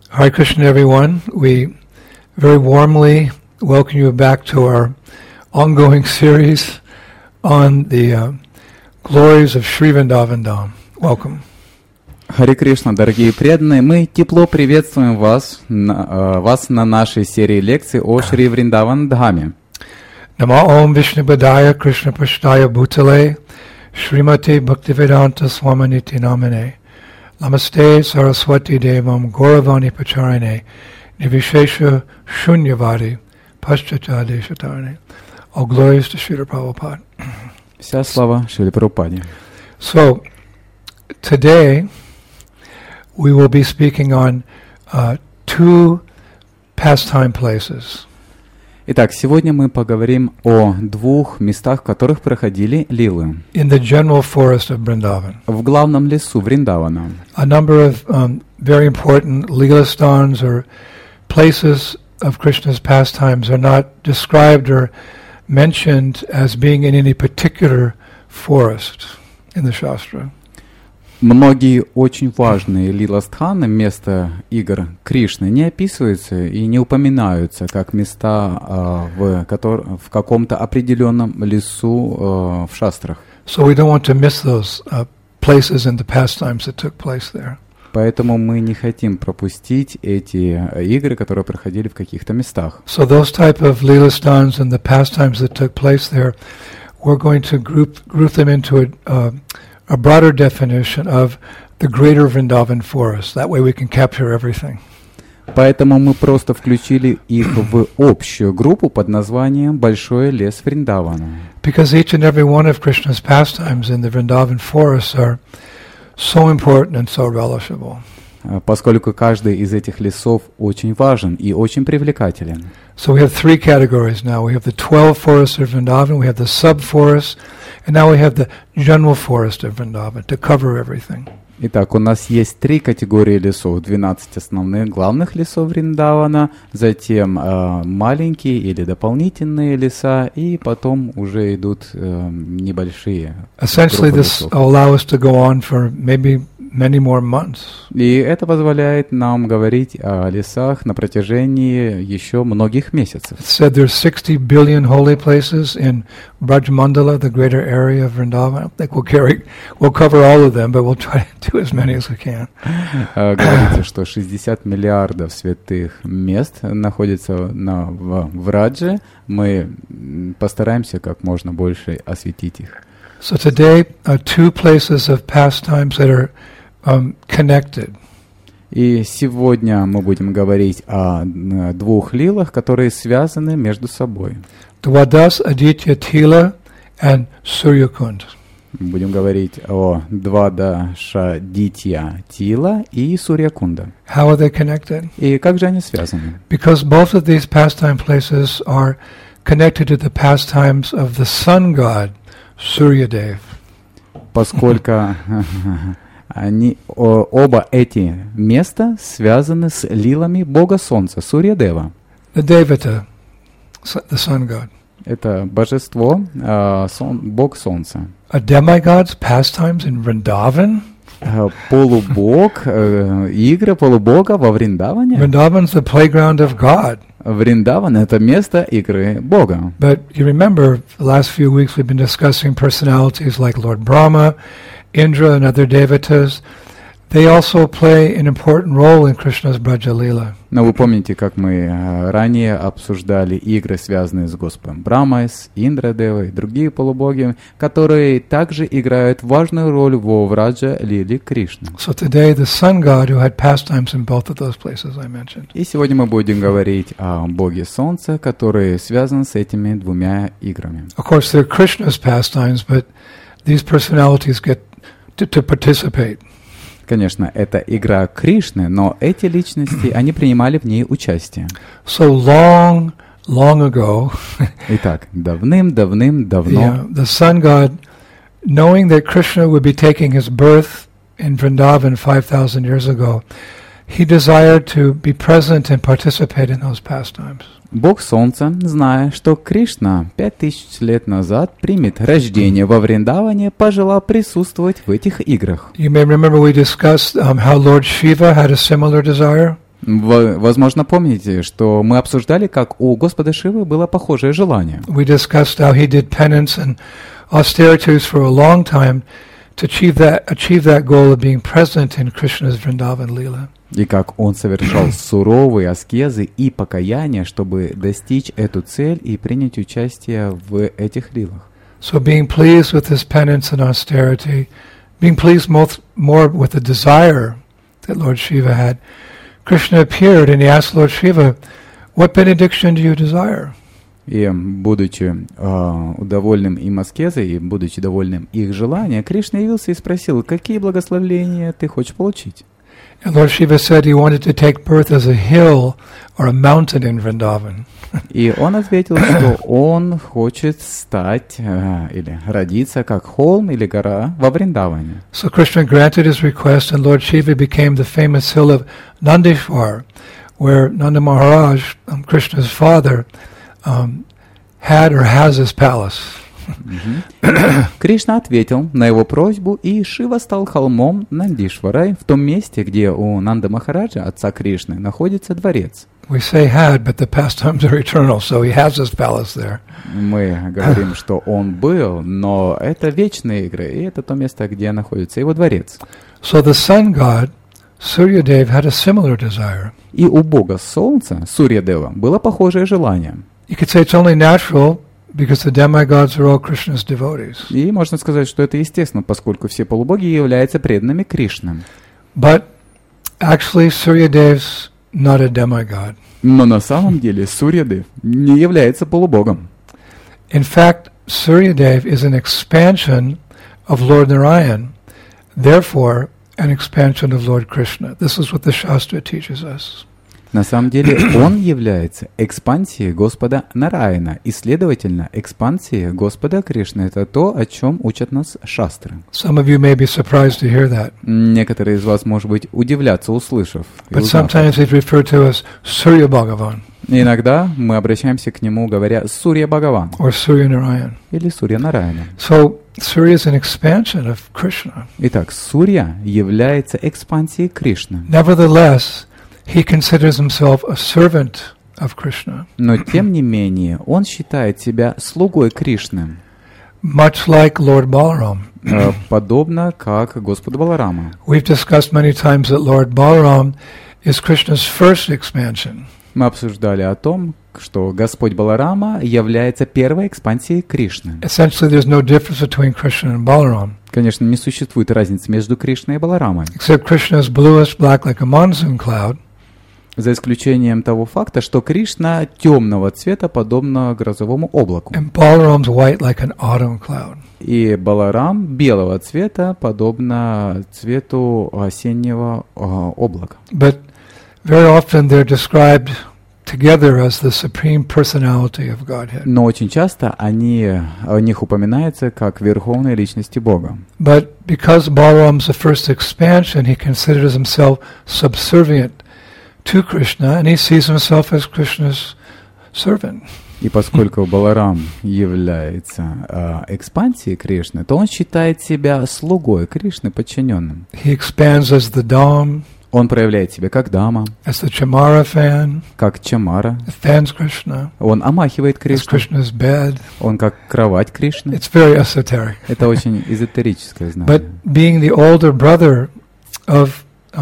Hare Krishna, everyone. We very warmly welcome you back to our ongoing series on the glories of Sri Vrindavan Dham. Welcome. Харе Кришна, дорогие преданные, мы тепло приветствуем вас на нашей серии лекций о Шри Вриндаван Дхаме. Nama Om Vishnu Padaya Krishna Pashtaya Bhutale Srimati Bhaktivedanta Swaminiti Namane Namaste Saraswati Devam Gauravani Pacharine Nivishesha Shunyavadi Paschata Deshatarane. All glories to Srila Prabhupada. Вся слава Шриле Прабхупаде. So, today we will be speaking on two pastime places. Итак, сегодня мы поговорим о двух местах, в которых проходили лилы. In the general forest of Vrindavan. В главном лесу Вриндавана. A number of very important lilastans or places of Krishna's pastimes are not described or mentioned as being in any particular forest in the Shastra. Многие очень важные лиластханы, места игр Кришны, не описываются и не упоминаются как места в каком-то определенном лесу в шастрах. So we don't want to miss those places and the pastimes that took place there. Поэтому мы не хотим пропустить эти игры, которые проходили в каких-то местах. So those type of lilastans and the pastimes that took place there, we're going to group them into a broader definition of the greater Vrindavan forest. That way we can capture everything. Поэтому мы просто включили их в общую группу под названием «Большой лес Вриндавана». Because each and every one of Krishna's pastimes in the Vrindavan forests are so important and so relishable. Поскольку каждый из этих лесов очень важен и очень привлекателен. So we have three categories now. We have the 12 forests of Vrindavan, we have the sub-forests, and now we have the general forest of Vrindavan to cover everything. Итак, у нас есть три категории лесов. 12 основных главных лесов Вриндавана, затем маленькие или дополнительные леса, и потом уже идут небольшие Essentially, this will allow us to go on for maybe many more months. И это позволяет нам говорить о лесах на протяжении еще многих месяцев. It said there's 60 billion holy places in Brajmandala, the greater area of Vrindavan. I think we'll cover all of them, but we'll try to do as many as we can. Говорится, что 60 миллиардов святых мест находится в Радже. Мы постараемся как можно больше осветить их. So today, two places of pastimes that are connected. И сегодня мы будем говорить о двух лилах, которые связаны между собой. Dwadas Aditya Tila and Suryakund. Будем говорить о Двадаша Дитья Тила и Сурьякунда. How are they connected? И как же они связаны? Because both of these pastime places are connected to the pastimes of the sun god, Suryadev. Поскольку оба эти места связаны с лилами бога солнца, Сурьядева. The Devata, the sun god. Это божество, бог солнца. A demigod's pastimes in Vrindavan? Полубог, игры полубога во Вриндаване. Vrindavan's the playground of God. Вриндаван — это место игры Бога. But you remember, the last few weeks we've been discussing personalities like Lord Brahma, Indra, and other devatas. They also play an important role in Krishna's Braja Leela. Но вы помните, как мы ранее обсуждали игры, связанные с Господом Брамой, с Индрадевой и другие полубоги, которые также играют важную роль во Враджа Лиле Кришны. So today the sun god who had pastimes in both of those places I mentioned. И сегодня мы будем говорить о боге Солнца, который связан с этими двумя играми. Of course, they're Krishna's pastimes, but these personalities get to participate. Конечно, это игра Кришны, но эти личности, они принимали в ней участие. So long ago, Итак, давным-давным-давно, the sun god, knowing that Krishna would be taking his birth in Vrindavan 5,000 years ago, he desired to be present and participate in those pastimes. Бог Солнца, зная, что Кришна 5000 лет назад примет рождение во Вриндаване, пожелал присутствовать в этих играх. You may remember we discussed how Lord Shiva had a similar desire. Вы, возможно, помните, что мы обсуждали, как у Господа Шивы было похожее желание. We discussed how he did penance and austerities for a long time to achieve that goal of being present in Krishna's Vrindavan Leela. И как он совершал суровые аскезы и покаяния, чтобы достичь эту цель и принять участие в этих лилах. So being pleased with this penance and austerity, being pleased more with the desire that Lord Shiva had, Krishna appeared and he asked Lord Shiva, "What benediction do you desire?" И, будучи довольным им аскезой, и будучи довольным их желанием, Кришна явился и спросил, какие благословения ты хочешь получить? And Lord Shiva said he wanted to take birth as a hill or a mountain in Vrindavan. И он ответил, что он хочет стать или родиться как холм или гора во Вриндаване. So Krishna granted his request, and Lord Shiva became the famous hill of Nandishwar, where Nanda Maharaj, Krishna's father, had or has his palace. Кришна ответил на его просьбу, и Шива стал холмом Нандишварой в том месте, где у Нанда Махараджа, отца Кришны, находится дворец. We say had, but the pastimes are eternal, so he has his palace there. Мы говорим, что он был, но это вечные игры, и это то место, где находится его дворец. So the sun god, Suryadev, had a similar desire. И у бога солнца, Сурьядева, было похожее желание. You could say it's only natural because the demigods are all Krishna's devotees. И можно сказать, что это естественно, поскольку все полубоги являются преданными Кришне. But actually Suryadev's not a demigod. Но на самом деле Сурьядев не является полубогом. In fact, Suryadev is an expansion of Lord Narayan, therefore an expansion of Lord Krishna. This is what the Shastra teaches us. На самом деле он является экспансией Господа Нараяна, и, следовательно, экспансией Господа Кришны. Это то, о чем учат нас шастры. Some of you may be surprised to hear that. Некоторые из вас, может быть, удивляться, услышав. But sometimes he's referred to as Surya Bhagavan. Иногда мы обращаемся к нему, говоря Сурья Бхагаван or Surya Narayan. Или Сурья Нараяна. So Surya is an expansion of Krishna. Итак, Сурья является экспансией Кришны. Nevertheless, he considers himself a servant of Krishna. Но тем не менее, он считает себя слугой Кришны. Much like Lord Balaram. Подобно как Господу Баларама. We've discussed many times that Lord Balaram is Krishna's first expansion. Мы обсуждали о том, что Господь Баларама является первой экспансией Кришны. Essentially, there's no difference between Krishna and Balaram. Конечно, не существует разницы между Кришной и Баларамой. Except Krishna is bluish black like a monsoon cloud. За исключением того факта, что Кришна темного цвета, подобно грозовому облаку. And Balaram's white like an autumn cloud. И Баларам белого цвета, подобно цвету осеннего облака. But very often they're described together as the supreme personality of Godhead. Но очень часто о них упоминается как верховные личности Бога. But because Balaram's the first expansion, he considers himself subservient to Krishna, and he sees himself as Krishna's servant. И поскольку Баларам является экспансией Кришны, то он считает себя слугой Кришны, подчиненным. He expands as the Dham, Он проявляет себя как Дама, as the Chamara fan, как Чамара. it fans Krishna, Он омахивает as Кришну. Krishna's bed. Он как кровать Кришны. It's very esoteric. Это очень эзотерическое знание. But being the older brother of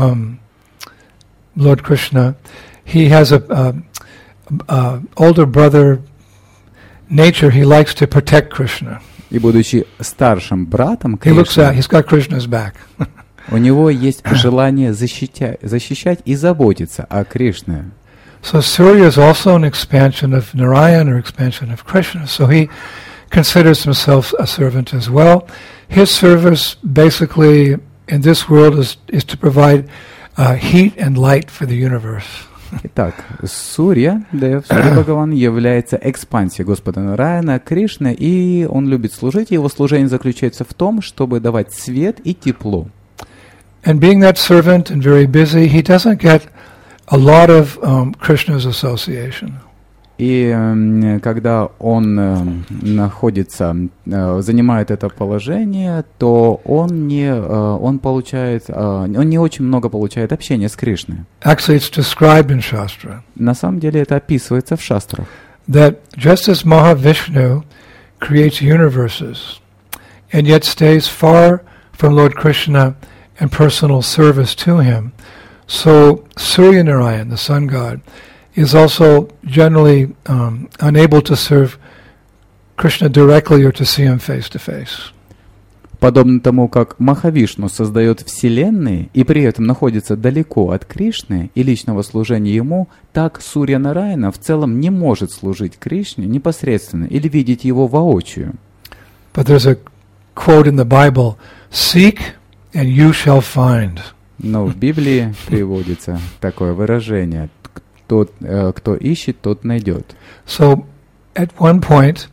Lord Krishna, he has a older brother nature. He likes to protect Krishna. И будучи старшим братом He looks at, Кришны, he's got Krishna's back. у него есть желание защищать и заботиться о Кришне. So Surya is also an expansion of Narayan or expansion of Krishna. So he considers himself a servant as well. His service basically in this world is to provide heat and light for the universe. Итак, Сурья Бхагаван является экспансией Господа Нараяна, Кришны, и он любит служить, и его служение заключается в том, чтобы давать свет и тепло. And being that servant and very busy, he doesn't get a lot of Krishna's association. И когда он находится, занимает это положение, то он не очень много получает общения с Кришной. Actually, it's described in Shastra. На самом деле это описывается в шастрах. That just as Mahavishnu creates universes and yet stays far from Lord Krishna and personal service to him, so Surya Narayan, the sun god, is also generally unable to serve Krishna directly or to see him face to face. Подобно тому, как Махавишну создает вселенные и при этом находится далеко от Кришны и личного служения ему, так Сурья Нараяна в целом не может служить Кришне непосредственно или видеть его воочию. But there's a quote in the Bible, "Seek and you shall find." Но в Библии приводится такое выражение: тот, кто ищет, тот найдет. So at one point,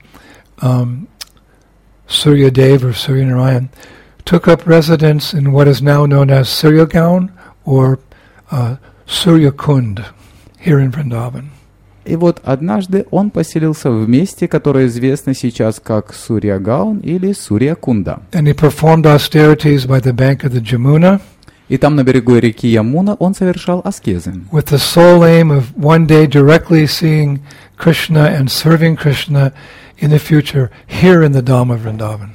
Surya Dev or Surya Narayan took up residence in what is now known as Surya-gaon or Surya Kund here in Vrindavan. И вот однажды он поселился в месте, которое известно сейчас как Сурья-гаон или Сурья-кунда. And he performed austerities by the bank of the Jamuna. И там на берегу реки Ямуна он совершал аскезы. With the sole aim of one day directly seeing Krishna and serving Krishna in the future here in the Dham of Vrindavan.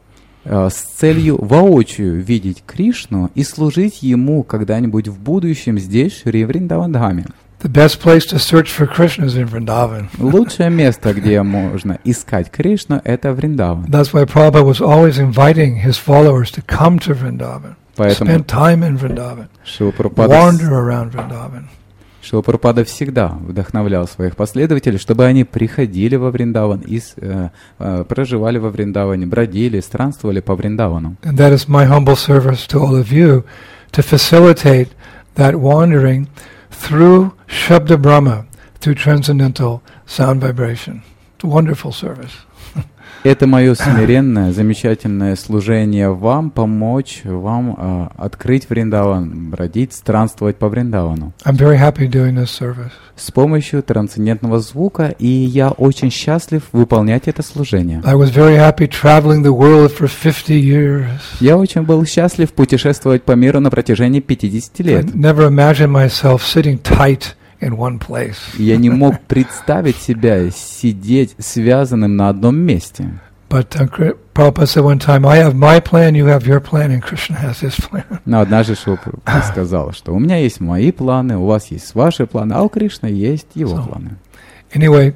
С целью воочию видеть Кришну и служить ему когда-нибудь в будущем здесь, в Вриндаван-дхаме. The best place to search for Krishna is in Vrindavan. Лучшее место, где можно искать Кришну, это Вриндаван. That's why Prabhupada was always inviting his followers to come to Vrindavan, spend time in Vrindavan, wander around Vrindavan. Шрила Прабхупада всегда вдохновлял своих последователей, чтобы они приходили во Вриндаван и проживали во Вриндаване, бродили, странствовали по Вриндавану. And that is my humble service to all of you, to facilitate that wandering through Shabda Brahma, through transcendental sound vibration. It's a wonderful service. Это мое смиренное, замечательное служение вам, помочь вам открыть Вриндаван, бродить, странствовать по Вриндавану. I'm very happy doing this service. С помощью трансцендентного звука, и я очень счастлив выполнять это служение. I was very happy traveling the world for 50 years. Я очень был счастлив путешествовать по миру на протяжении 50 лет. I never imagined myself sitting tight in one place. Я не мог представить себя сидеть связанным на одном месте. But Prabhupada said one time, I have my plan, you have your plan, and Krishna has his plan. Но однажды Шрила Прабхупада сказал, что у меня есть мои планы, у вас есть ваши планы, а у Кришны есть его планы. Anyway,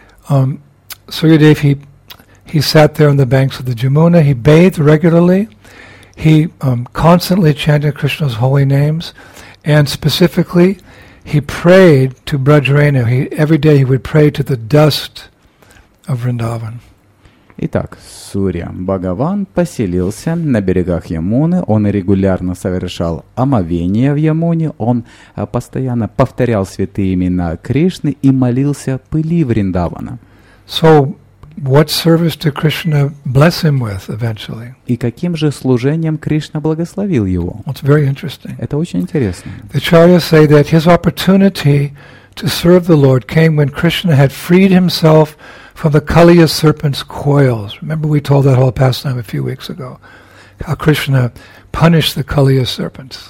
Suryadev, he sat there on the banks of the Jamuna, he bathed regularly, he constantly chanted Krishna's holy names, and specifically, he prayed to Brajrenu. Every day he would pray to the dust of Vrindavan. Итак, Сурья Бхагаван поселился на берегах Ямуны, он регулярно совершал омовение в Ямуне, он постоянно повторял святые имена Кришны и молился пыли Вриндавана. So, what service did Krishna bless him with eventually? И каким же служением Кришна благословил его? Well, it's very interesting. Это очень интересно. The Acharyas say that his opportunity to serve the Lord came when Krishna had freed himself from the Kaliya serpent's coils. Remember we told that whole pastime a few weeks ago, how Krishna punished the Kaliya serpents.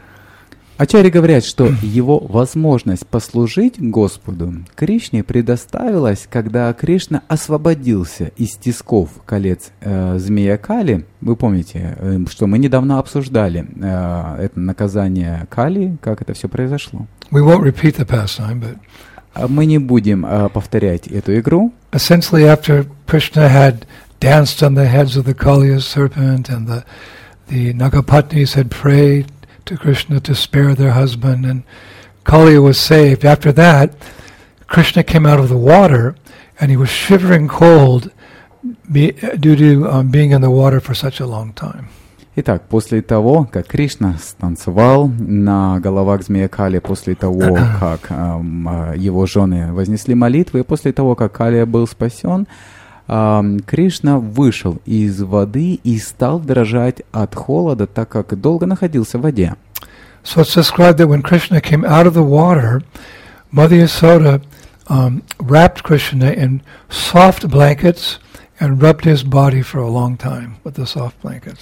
Ачарьи говорят, что его возможность послужить Господу Кришне предоставилась, когда Кришна освободился из тисков колец змея Кали. Вы помните, что мы недавно обсуждали это наказание Кали, как это все произошло. We won't repeat the pastime, but мы не будем повторять эту игру. Essentially, after Krishna had danced on the heads of the Kaliya serpent and the Nagapatnis had prayed to Krishna to spare their husband, and Kaliya was saved. After that, Krishna came out of the water, and he was shivering cold due to being in the water for such a long time. Итак, после того, как Кришна станцевал на головах змея Кали, после того, как его жены вознесли молитвы, и после того, как Калия был спасен, Кришна вышел из воды и стал дрожать от холода, так как долго находился в воде. So it's described that when Krishna came out of the water, Mother Yasoda wrapped Krishna in soft blankets and rubbed his body for a long time with the soft blankets.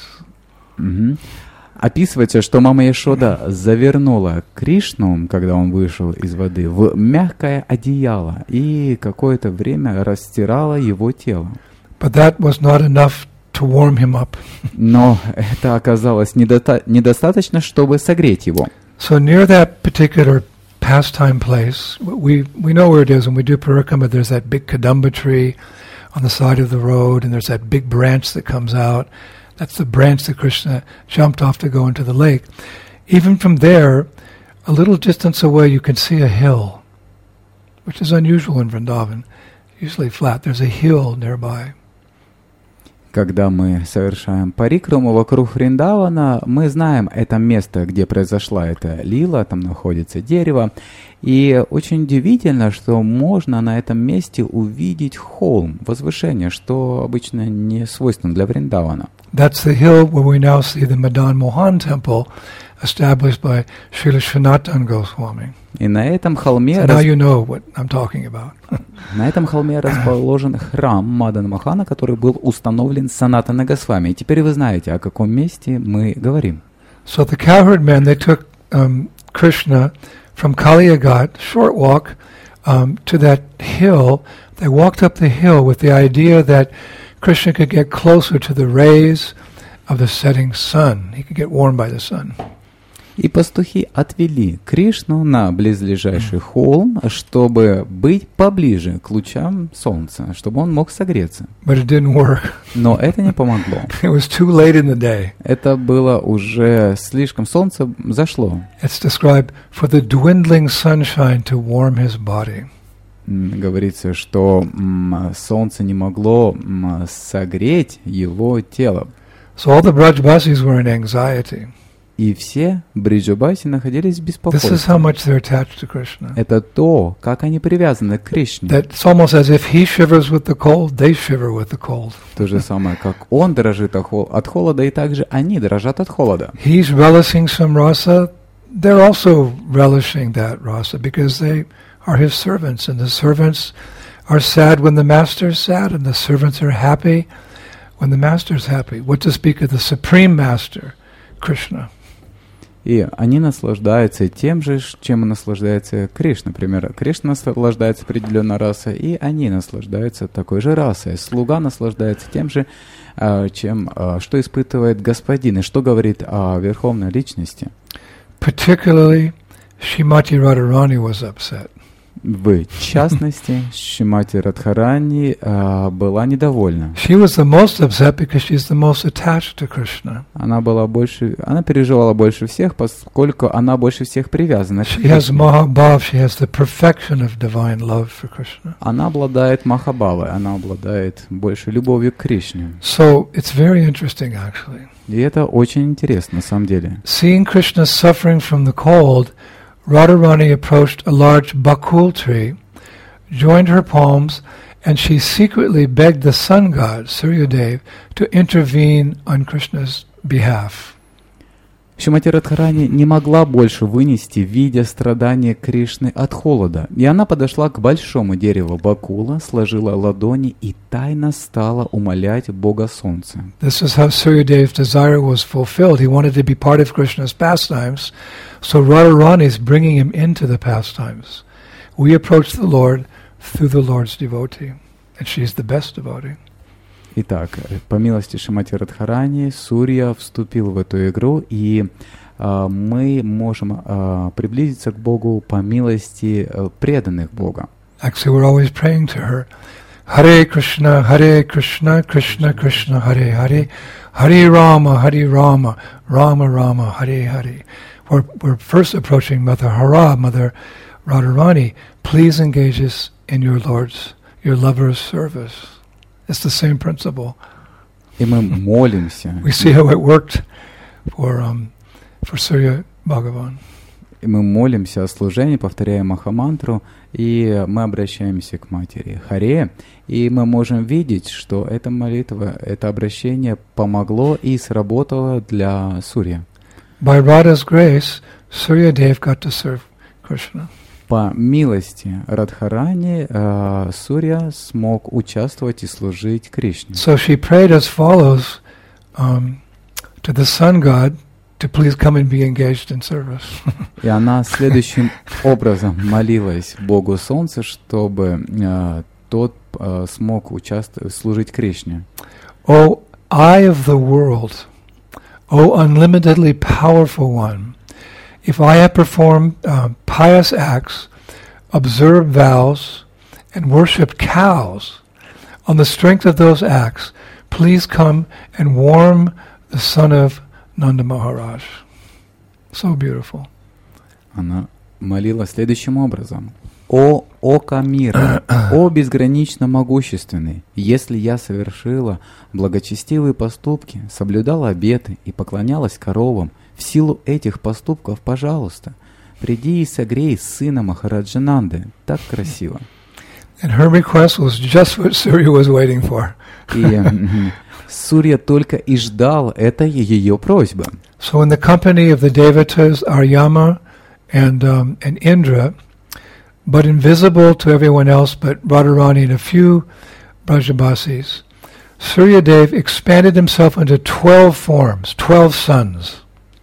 Описывается, что мама Яшода завернула Кришну, когда он вышел из воды, в мягкое одеяло и какое-то время растирала его тело. But that was not enough to warm him up. Но это оказалось недостаточно, чтобы согреть его. So near that particular pastime place, we know where it is. When we do Parikrama, there's that big Kadamba tree on the side of the road, and there's that big branch that comes out. That's the branch that Krishna jumped off to go into the lake. Even from there, a little distance away, you can see a hill, which is unusual in Vrindavan, usually flat. There's a hill nearby. Когда мы совершаем парикраму вокруг Вриндавана, мы знаем это место, где произошла эта лила, там находится дерево. И очень удивительно, что можно на этом месте увидеть холм, возвышение, что обычно не свойственно для Вриндавана. That's the hill where we now see the Madan Mohan temple established by Srila Sanatana Goswami. И на этом холме So now you know what I'm talking about. На этом холме расположен храм Мадана Мохана, который был установлен Санатана Госвами. И теперь вы знаете, о каком месте мы говорим. So the cowherd men, they took Krishna from Kaliyagat, short walk, to that hill. They walked up the hill with the idea that Krishna could get closer to the rays of the setting sun. He could get warmed by the sun. И пастухи отвели Кришну на близлежащий холм, чтобы быть поближе к лучам солнца, чтобы он мог согреться. But it didn't work. Но это не помогло. It was too late in the day. Это было уже слишком, солнце зашло. It's described for the dwindling sunshine to warm his body. Говорится, что солнце не могло согреть его тело. So all the Brajbasis were in anxiety. И все бриджабаси находились в This is how беспокойстве. much they're attached to Krishna. Это то, как они привязаны к Кришне. That it's almost as if he shivers with the cold, they shiver with the cold. То же самое, как он дрожит от холода, и также они дрожат от холода. He's relishing some rasa, they're also relishing that rasa because they are his servants, and the servants are sad when the master is sad, and the servants are happy when the master is happy. What to speak of the supreme master, Krishna. И они наслаждаются тем же, чем наслаждается Кришна. Например, Кришна наслаждается определенной расой, и они наслаждаются такой же расой. Слуга наслаждается тем же, что испытывает господин, и что говорит о верховной личности. Particularly, Shrimati Radharani was upset. В частности, Шримати Радхарани была недовольна. She was the most upset because she's the most attached to Krishna. Она переживала больше всех, поскольку она больше всех привязана к She has Кришне. Mahabhav, she has the perfection of divine love for Krishna. Она обладает Махабхавой, она обладает больше любовью к Кришне. So it's very interesting actually. И это очень интересно, на самом деле. Seeing Krishna suffering from the cold, Radharani approached a large bakul tree, joined her palms, and she secretly begged the sun god, Suryadev, to intervene on Krishna's behalf. Шримати Радхарани не могла больше вынести, видя страдания Кришны от холода. И она подошла к большому дереву Бакула, сложила ладони и тайно стала умолять Бога Солнца. This is how Suryadev's desire was fulfilled. He wanted to be part of Krishna's pastimes, so Radharani is bringing him into the pastimes. We approach the Lord through the Lord's devotee, and she's the best devotee. Итак, по милости Шримати Радхарани, Сурья вступил в эту игру, и мы можем приблизиться к Богу по милости преданных Бога. Actually, we're always praying to her. Hare Krishna, Krishna Krishna, Hare Hare, Hare Rama, Rama Rama, Hare Hare. We're first approaching Mother Hara, Mother Radharani. Please engage us in your lover's service. It's the same principle. И мы молимся. We see how it worked for Surya Bhagavan. И мы молимся о служении, повторяем Махамантру, и мы обращаемся к Матери Харе, и мы можем видеть, что эта молитва, это обращение помогло и сработало для Сурья. By Radha's grace, Suryadev got to serve Krishna. По милости Радхарани Сурья смог участвовать и служить Кришне. So she prayed as follows to the sun god to please come and be engaged in service. И она следующим образом молилась Богу Солнца, чтобы тот смог служить Кришне. O eye of the world, O unlimitedly powerful one, if I have performed pious acts, observed vows, and worshipped cows, on the strength of those acts, please come and warm the son of Nanda Maharaj. So beautiful. Она молилась следующим образом. «О око мира, о безгранично могущественный, если я совершила благочестивые поступки, соблюдала обеты и поклонялась коровам, в силу этих поступков, пожалуйста, приди и согрей сына Махараджа Нанды». Так красиво. And her request was just what Surya was waiting for. И Сурья только и ждал этой ее просьбы. So in the company of the devatas Aryama and Indra, but invisible to everyone else but Radharani and a few Brajabasis, Suryadev expanded himself into 12 forms, 12 sons.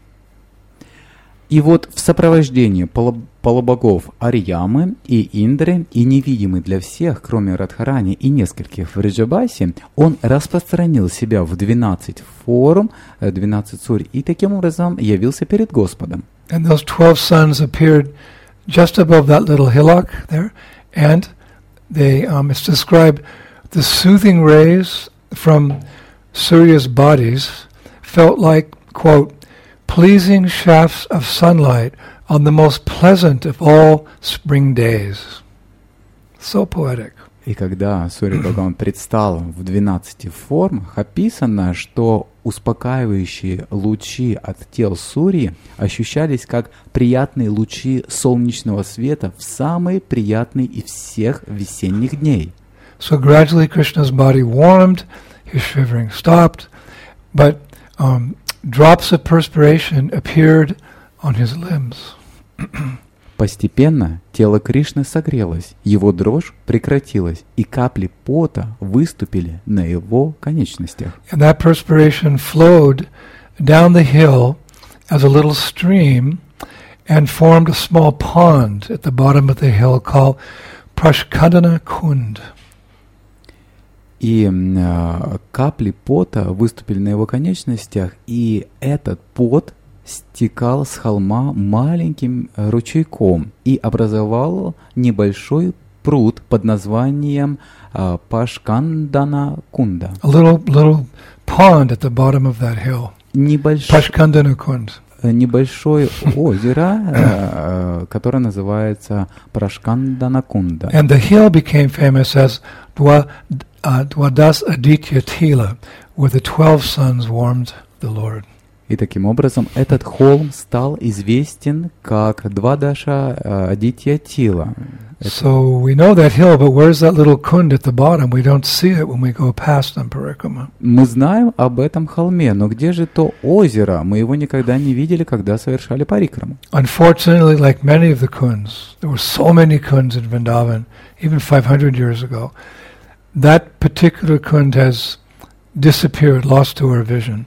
И вот в сопровождении полубогов Арьямы и Индры, и невидимый для всех, кроме Радхарани и нескольких Вриджабаси, он распространил себя в 12 форм, 12 сурь, и таким образом явился перед Господом. And those 12 sons appeared just above that little hillock there, and they, it's described, the soothing rays from Surya's bodies felt like, quote, pleasing shafts of sunlight on the most pleasant of all spring days. So poetic. И когда Сурья Бхагаван предстал в 12 формах, описано, что успокаивающие лучи от тел Сурьи ощущались как приятные лучи солнечного света в самый приятный из всех весенних дней. So gradually Krishna's body warmed, his shivering stopped, but drops of perspiration appeared on his limbs. Постепенно тело Кришны согрелось, его дрожь прекратилась, и капли пота выступили на его конечностях. And that perspiration flowed down the hill as a little stream and formed a small pond at the bottom of the hill called Prashkandana Kund. И капли пота выступили на его конечностях, и этот пот стекал с холма маленьким ручейком и образовал небольшой пруд под названием Пашкандана Кунда. A little pond at the bottom of that hill. Pashkandana Kund. Небольшое озеро, которое называется Прашкандана Кунда. And the hill became famous as Dwadas Aditya Tila, where the 12 sons warmed the Lord. И таким образом этот холм стал известен как Двадаша Адитья Тила. So we know that hill, but where's that little kund at the bottom? We don't see it when we go past on Parikrama. Мы знаем об этом холме, но где же то озеро? Мы его никогда не видели, когда совершали парикраму. Unfortunately, like many of the kunds, there were so many kunds in Vrindavan, even 500 years ago. That particular kund has disappeared, lost to our vision.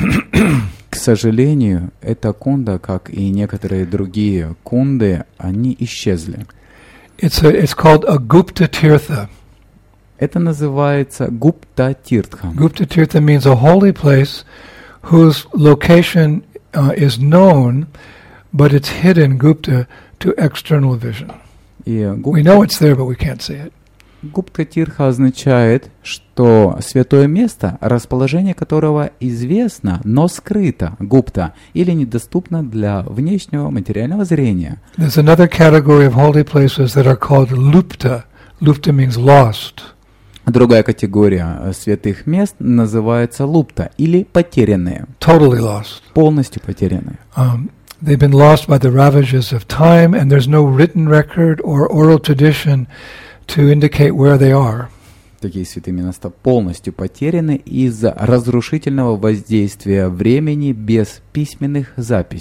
К сожалению, эта кунда, как и некоторые другие кунды, они исчезли. It's called a Gupta Tirtha. Это называется Гупта Тиртха. Gupta Tirtha means a holy place whose location is known, but it's hidden, Gupta, to external vision. We know it's there, but we can't see it. Гупта Тиртха означает, что святое место, расположение которого известно, но скрыто, гупта, или недоступно для внешнего материального зрения. There's another category of holy places that are called lupta. Lupta means lost. Другая категория святых мест называется лупта, или потерянные. Totally lost. Полностью потерянные. They've been lost by the ravages of time, and there's no written record or oral tradition to indicate where they are. Такие святые места полностью потеряны из-за разрушительного воздействия времени без письменных записей.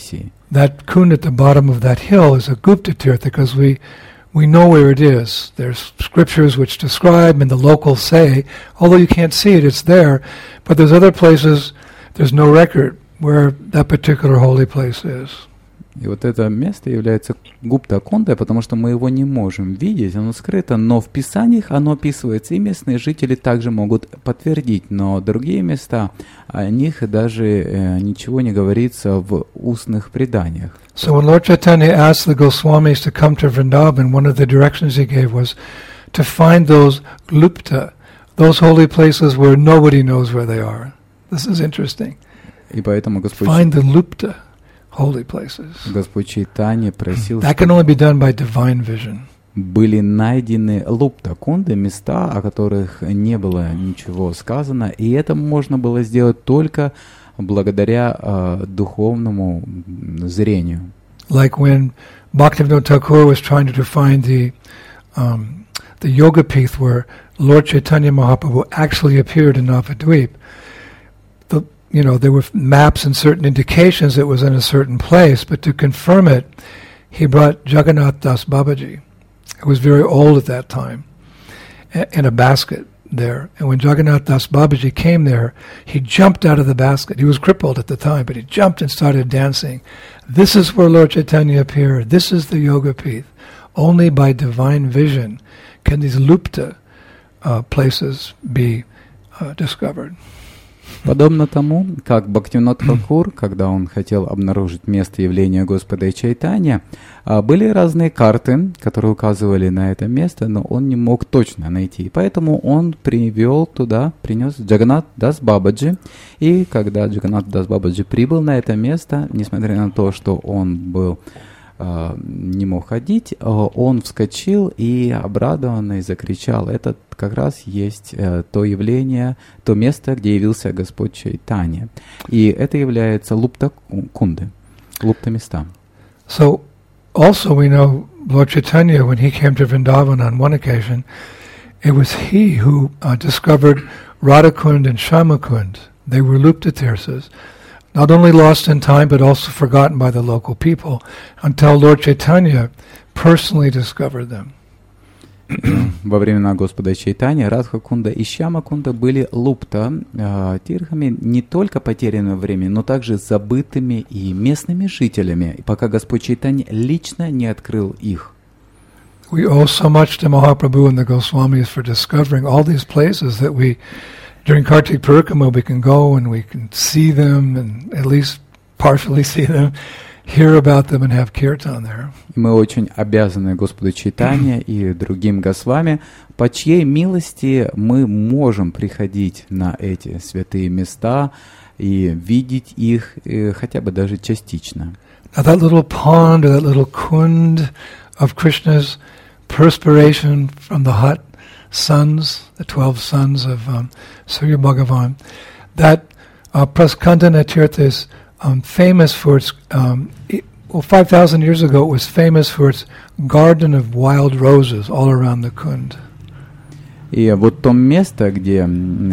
that kund at the bottom of that hill is a Gupta Tirtha because we know where it is. There's scriptures which describe, and the locals say, although you can't see it, it's there. But there's other places, there's no record where that particular holy place is. И вот это место является Гупта-кундой, потому что мы его не можем видеть, оно скрыто, но в Писаниях оно описывается, и местные жители также могут подтвердить, но другие места, о них даже ничего не говорится в устных преданиях. So when Lord Chaitanya asked the Goswamis to come to Vrindavan, one of the directions he gave was to find those lupta, those holy places where nobody knows where they are. This is interesting. И поэтому Господь... Find the lupta. Holy places. Господь Чайтанья просил, that can only be done by divine vision. Были найдены лупта-кунды, места, о которых не было ничего сказано, и это можно было сделать только благодаря духовному зрению. Like when Bhaktivinoda Thakur was trying to find the yoga pith where Lord Chaitanya Mahaprabhu actually appeared in Navadvip. There were maps and certain indications it was in a certain place, but to confirm it, he brought Jagannath Das Babaji, who was very old at that time, in a basket there. And when Jagannath Das Babaji came there, he jumped out of the basket. He was crippled at the time, but he jumped and started dancing. This is where Lord Chaitanya appeared. This is the Yoga Pith. Only by divine vision can these lupta places be discovered. Подобно тому, как Бхактивинод Тхакур, когда он хотел обнаружить место явления Господа Чайтанья, были разные карты, которые указывали на это место, но он не мог точно найти. Поэтому он принес Джаганнат Дас Бабаджи. И когда Джаганнат Дас Бабаджи прибыл на это место, несмотря на то, что он не мог ходить, он вскочил и обрадованный закричал: это как раз есть то явление, то место, где явился Господь Чайтанья. И это является лупта-кунды, лупта-места. So, also we know Lord Chaitanya, when he came to Vrindavan on one occasion, it was he who discovered Radhakund and Shyamakund. They were lupta tirthas. Not only lost in time, but also forgotten by the local people, until Lord Chaitanya personally discovered them. Во времена Господа Чайтаньи Радха-кунда и Шьяма-кунда были лупта тирхами не только потерянного времени, но также забытыми и местными жителями, пока Господь Чайтанья лично не открыл их. We owe so much to Mahaprabhu and the Goswamis for discovering all these places that we, during Kartik Purikama, we can go and we can see them and at least partially see them, hear about them and have kirtan there. Мы очень обязаны Господу Чайтанье и другим Госвами, по чьей милости мы можем приходить на эти святые места и видеть их хотя бы даже частично. Now that little pond or that little kund of Krishna's perspiration from the hot sons, the 12 sons of Surya Bhagavan, that Praskandana Tirtha is famous for its, 5,000 years ago it was famous for its garden of wild roses all around the kund. И вот то место, где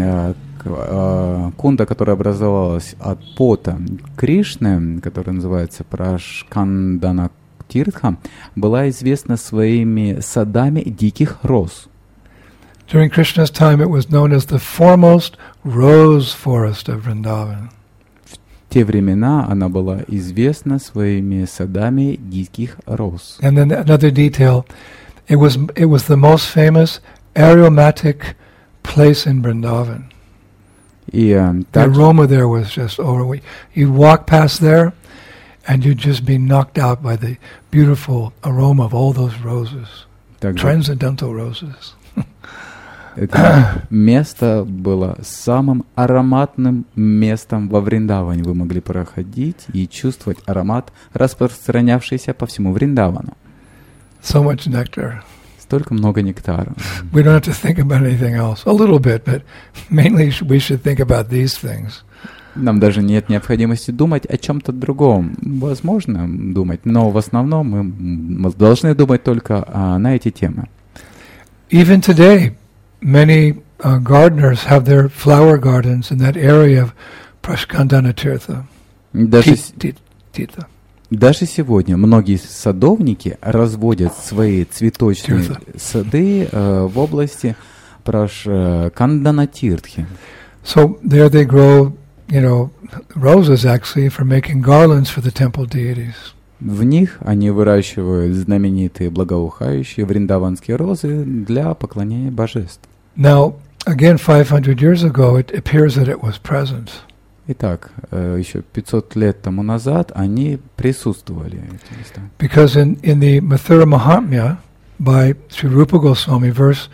кунда, которая образовалась от пота Кришны, которая называется Прашкандана Тиртха, была известна своими садами диких роз. During Krishna's time it was known as the foremost rose forest of Vrindavan. В те времена она была известна своими садами диких роз. And then another detail, it was the most famous aromatic place in Vrindavan. И the aroma there was just overwhelming. You'd walk past there, and you'd just be knocked out by the beautiful aroma of all those roses, transcendental roses. Это место было самым ароматным местом во Вриндаване. Вы могли проходить и чувствовать аромат, распространявшийся по всему Вриндавану. So much nectar. Столько много нектара. We don't have to think about anything else. A little bit, but mainly we should think about these things. Нам даже нет необходимости думать о чем-то другом. Возможно думать, но в основном мы должны думать только на эти темы. Even today, many gardeners have their flower gardens in that area of Prashkandana Tirtha. Даже сегодня многие садовники разводят свои цветочные сады в области Прашкандана-Тиртхи. So there they grow, roses actually for making garlands for the temple deities. В них они выращивают знаменитые благоухающие вриндаванские розы для поклонения божеств. Now, again, 500 years ago, it appears that it was present. Итак, еще 500 лет тому назад они присутствовали эти места. Because in the Mathura Mahatmya by Sri Rupa Goswami, verse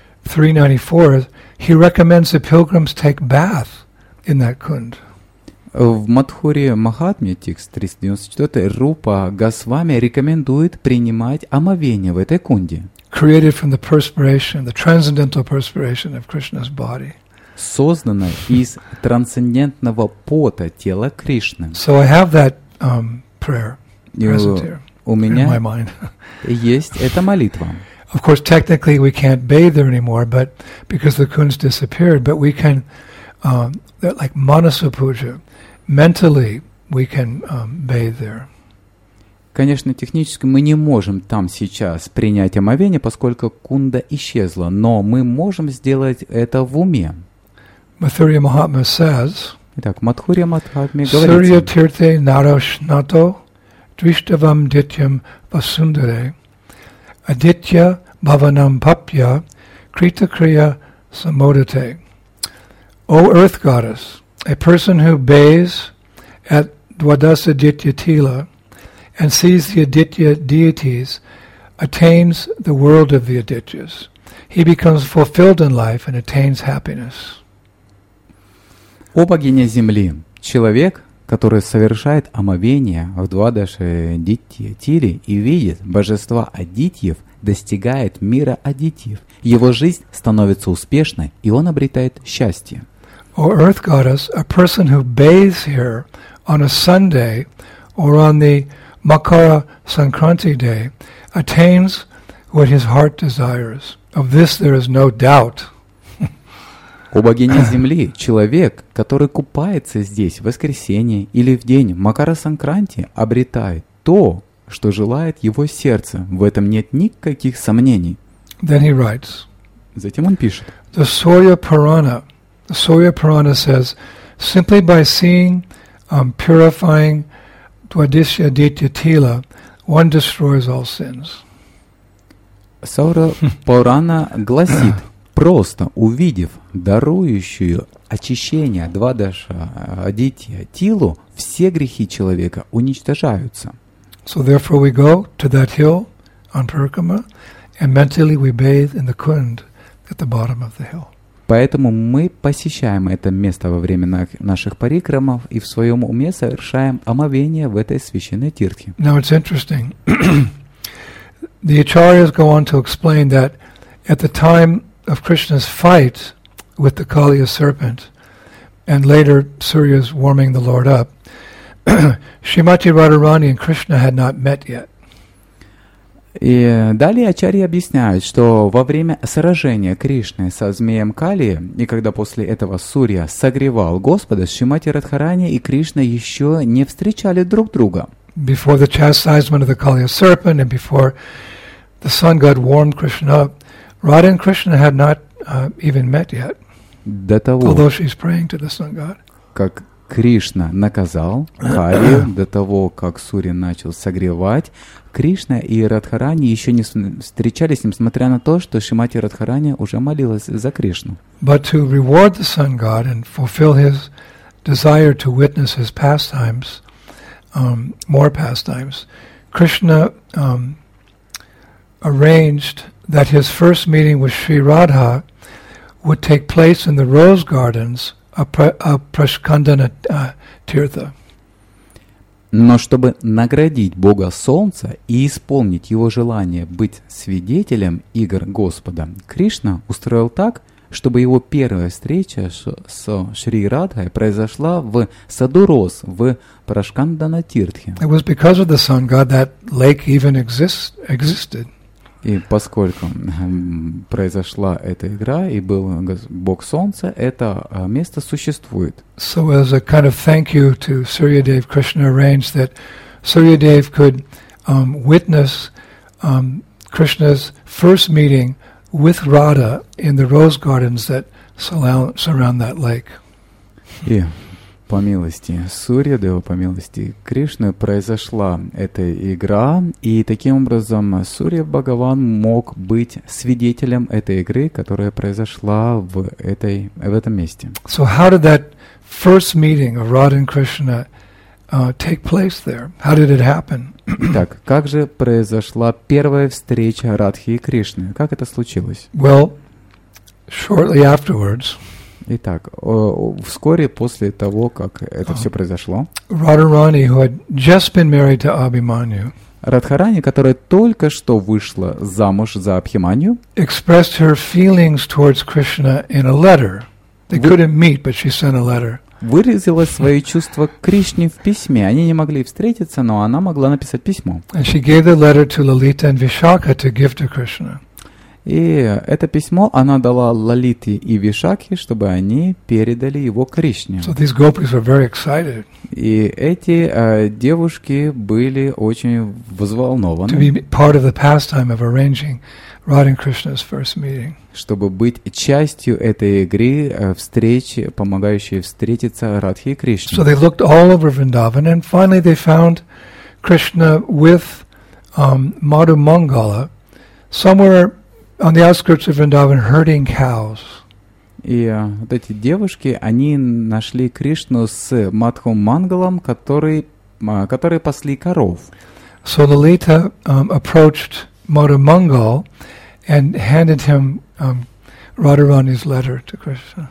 394, he recommends the pilgrims take bath in that kund. В Мадхуре Махатме, текст 394, Рупа Госвами рекомендует принимать омовение в этой кунде. Created from the perspiration, the transcendental perspiration of Krishna's body. Создано из трансцендентного пота тела Кришны. So I have that prayer present here у in меня my mind. есть эта молитва. Of course, technically we can't bathe there anymore, but because the kunds disappeared, but we can, like Manasa Puja, mentally we can bathe there. Конечно, технически мы не можем там сейчас принять омовение, поскольку кунда исчезла, но мы можем сделать это в уме. Mathurya Mahatma says, Итак, Мадхурья Махатме Surya говорится: Tirthe Narashnato Drishtavam Dityam Vasundare Aditya Bhavanam Papya Krita Kriya Samodate. O Earth Goddess, a person who bathes at Dwadasa Ditya Tila and sees the Aditya deities attains the world of the Adityas. He becomes fulfilled in life and attains happiness. «О богиня земли, человек, который совершает омовение в Двадаше Дитья Тиле и видит божества Адитьев, достигает мира Адитьев. Его жизнь становится успешной, и он обретает счастье». O Earth Goddess, a person who bathes here on a Sunday or on the Makara Sankranti day attains what his heart desires. Of this there is no doubt. «О богиня земли, человек, который купается здесь в воскресенье или в день Макара Санкранти, обретает то, что желает его сердце. В этом нет никаких сомнений». Then he writes, Затем он пишет: the Surya Purana says, simply by seeing purifying Dwadisya Ditya Tila, one destroys all sins. Саура Пурана гласит: просто увидев дарующую очищение Двадаша Адитья Тилу, все грехи человека уничтожаются. So therefore we go to that hill on Parikrama and mentally we bathe in the kund at the bottom of the hill. Поэтому мы посещаем это место во время наших парикрамов и в своем уме совершаем омовение в этой священной тиртхе. Now it's interesting. The Acharyas go on to explain that at the time of Krishna's fight with the Kaliya serpent, and later Surya's warming the Lord up, Srimati Radharani and Krishna had not met yet. И далее ачарьи объясняют, что во время сражения Кришны со змеем Кали, и когда после этого Сурья согревал Господа, Шримати Радхарани и Кришна еще не встречали друг друга. Before the chastisement of the Kaliya serpent and before the sun god warmed Krishna up, Radha and Krishna had not even met yet, although she's praying to the sun god. Как Кришна наказал Кали, до того, как Сурья начал согревать, Кришна и Радхарани еще не встречались, несмотря на то, что Шримати Радхарани уже молилась за Кришну. But to reward the sun god and fulfill his desire to witness his pastimes, more pastimes, Krishna arranged that his first meeting with Sri Radha would take place in the rose gardens of Prashkandana Tirtha. Но чтобы наградить Бога Солнца и исполнить его желание быть свидетелем игр Господа, Кришна устроил так, чтобы его первая встреча с Шри Радхой произошла в саду роз в Прашкандана Тиртхе. It was because of the sun god that lake even existed. И поскольку произошла эта игра и был Бог Солнца, это место существует. So as a kind of thank you to Suryadev, Krishna arranged that Suryadev could witness Krishna's first meeting with Radha in the rose gardens that surround that lake. И по милости Сурьядева, по милости Кришны, произошла эта игра, и таким образом Сурья Бхагаван мог быть свидетелем этой игры, которая произошла в этом месте. So how did that first meeting of Radha and Krishna take place there? How did it happen? Итак, как же произошла первая встреча Радхи и Кришны? Как это случилось? Well, shortly afterwards, Итак, вскоре после того, как это все произошло, Radharani, who had just been married to Abhimanyu, Радхарани, которая только что вышла замуж за Абхиманью, expressed her feelings towards Krishna in a letter. They couldn't meet, but she sent a letter. выразила свои чувства к Кришне в письме. Они не могли встретиться, но она могла написать письмо. And she gave the letter to Lalita and Vishaka to give to Krishna. И это письмо она дала Лалите и Вишакхе, чтобы они передали его Кришне. So these gopis were very excited И эти девушки были очень взволнованы, to be part of the pastime of arranging Radha and Krishna's first meeting. чтобы быть частью этой игры, встречи, помогающей встретиться Радхи и Кришне. So they looked all over Vrindavan, and finally they found Krishna with Madhu Mangala somewhere on the outskirts of Vrindavan herding cows. И вот эти девушки, они нашли Кришну с Мадху Мангалом, которые пасли коров. So Lalita approached Madhu Mangal and handed him Radharani's letter to Krishna.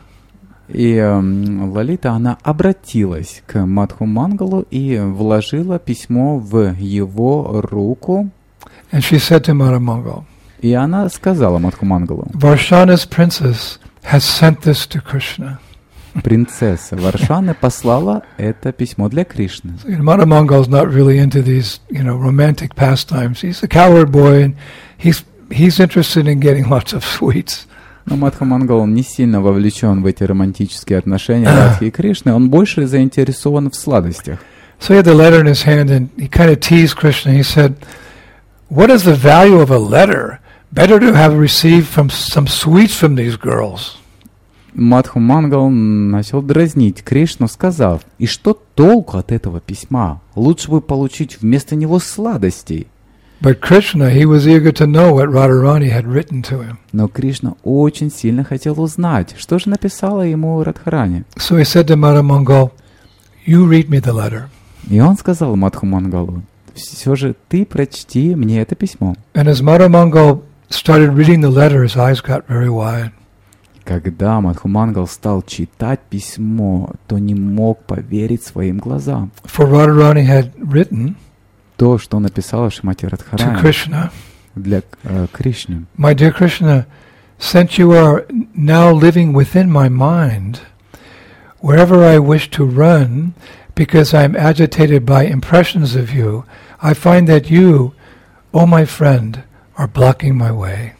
И Лалита, она обратилась к Мадху Мангалу и вложила письмо в его руку. And she said to Madhu Mangal, И она сказала Мадху Мангалу: Varshana's princess has sent this to Krishna. принцесса Варшаны послала это письмо для Кришны. So, Madhu Mangal's not really into these, romantic pastimes. He's a cowherd boy, and he's interested in getting lots of sweets. Но Мадху Мангал, он не сильно вовлечен в эти романтические отношения Радхи и Кришны, он больше заинтересован в сладостях. So he had the letter in his hand, and he kind of teased Krishna. He said, "What is the value of a letter? Better to have received some sweets from these girls." Мадху Мангал начал дразнить Кришну, сказав: «И что толку от этого письма? Лучше бы получить вместо него сладостей». But Krishna, he was eager to know what Radharani had written to him. Но Кришна очень сильно хотел узнать, что же написала ему Радхарани. So he said to Madhu Mangal, "You read me the letter." И он сказал Мадху Мангалу: «Все же ты прочти мне это письмо». And as Madhu Mangal started reading the letter, his eyes got very wide. Когда Мадху Мангал стал читать письмо, то не мог поверить своим глазам. For Radharani had written То, что написала Шримати to Радхарани Krishna, для Кришны. "My dear Krishna, since you are now living within my mind, wherever I wish to run, because I am agitated by impressions of you, I find that you, O my friend, are blocking my way."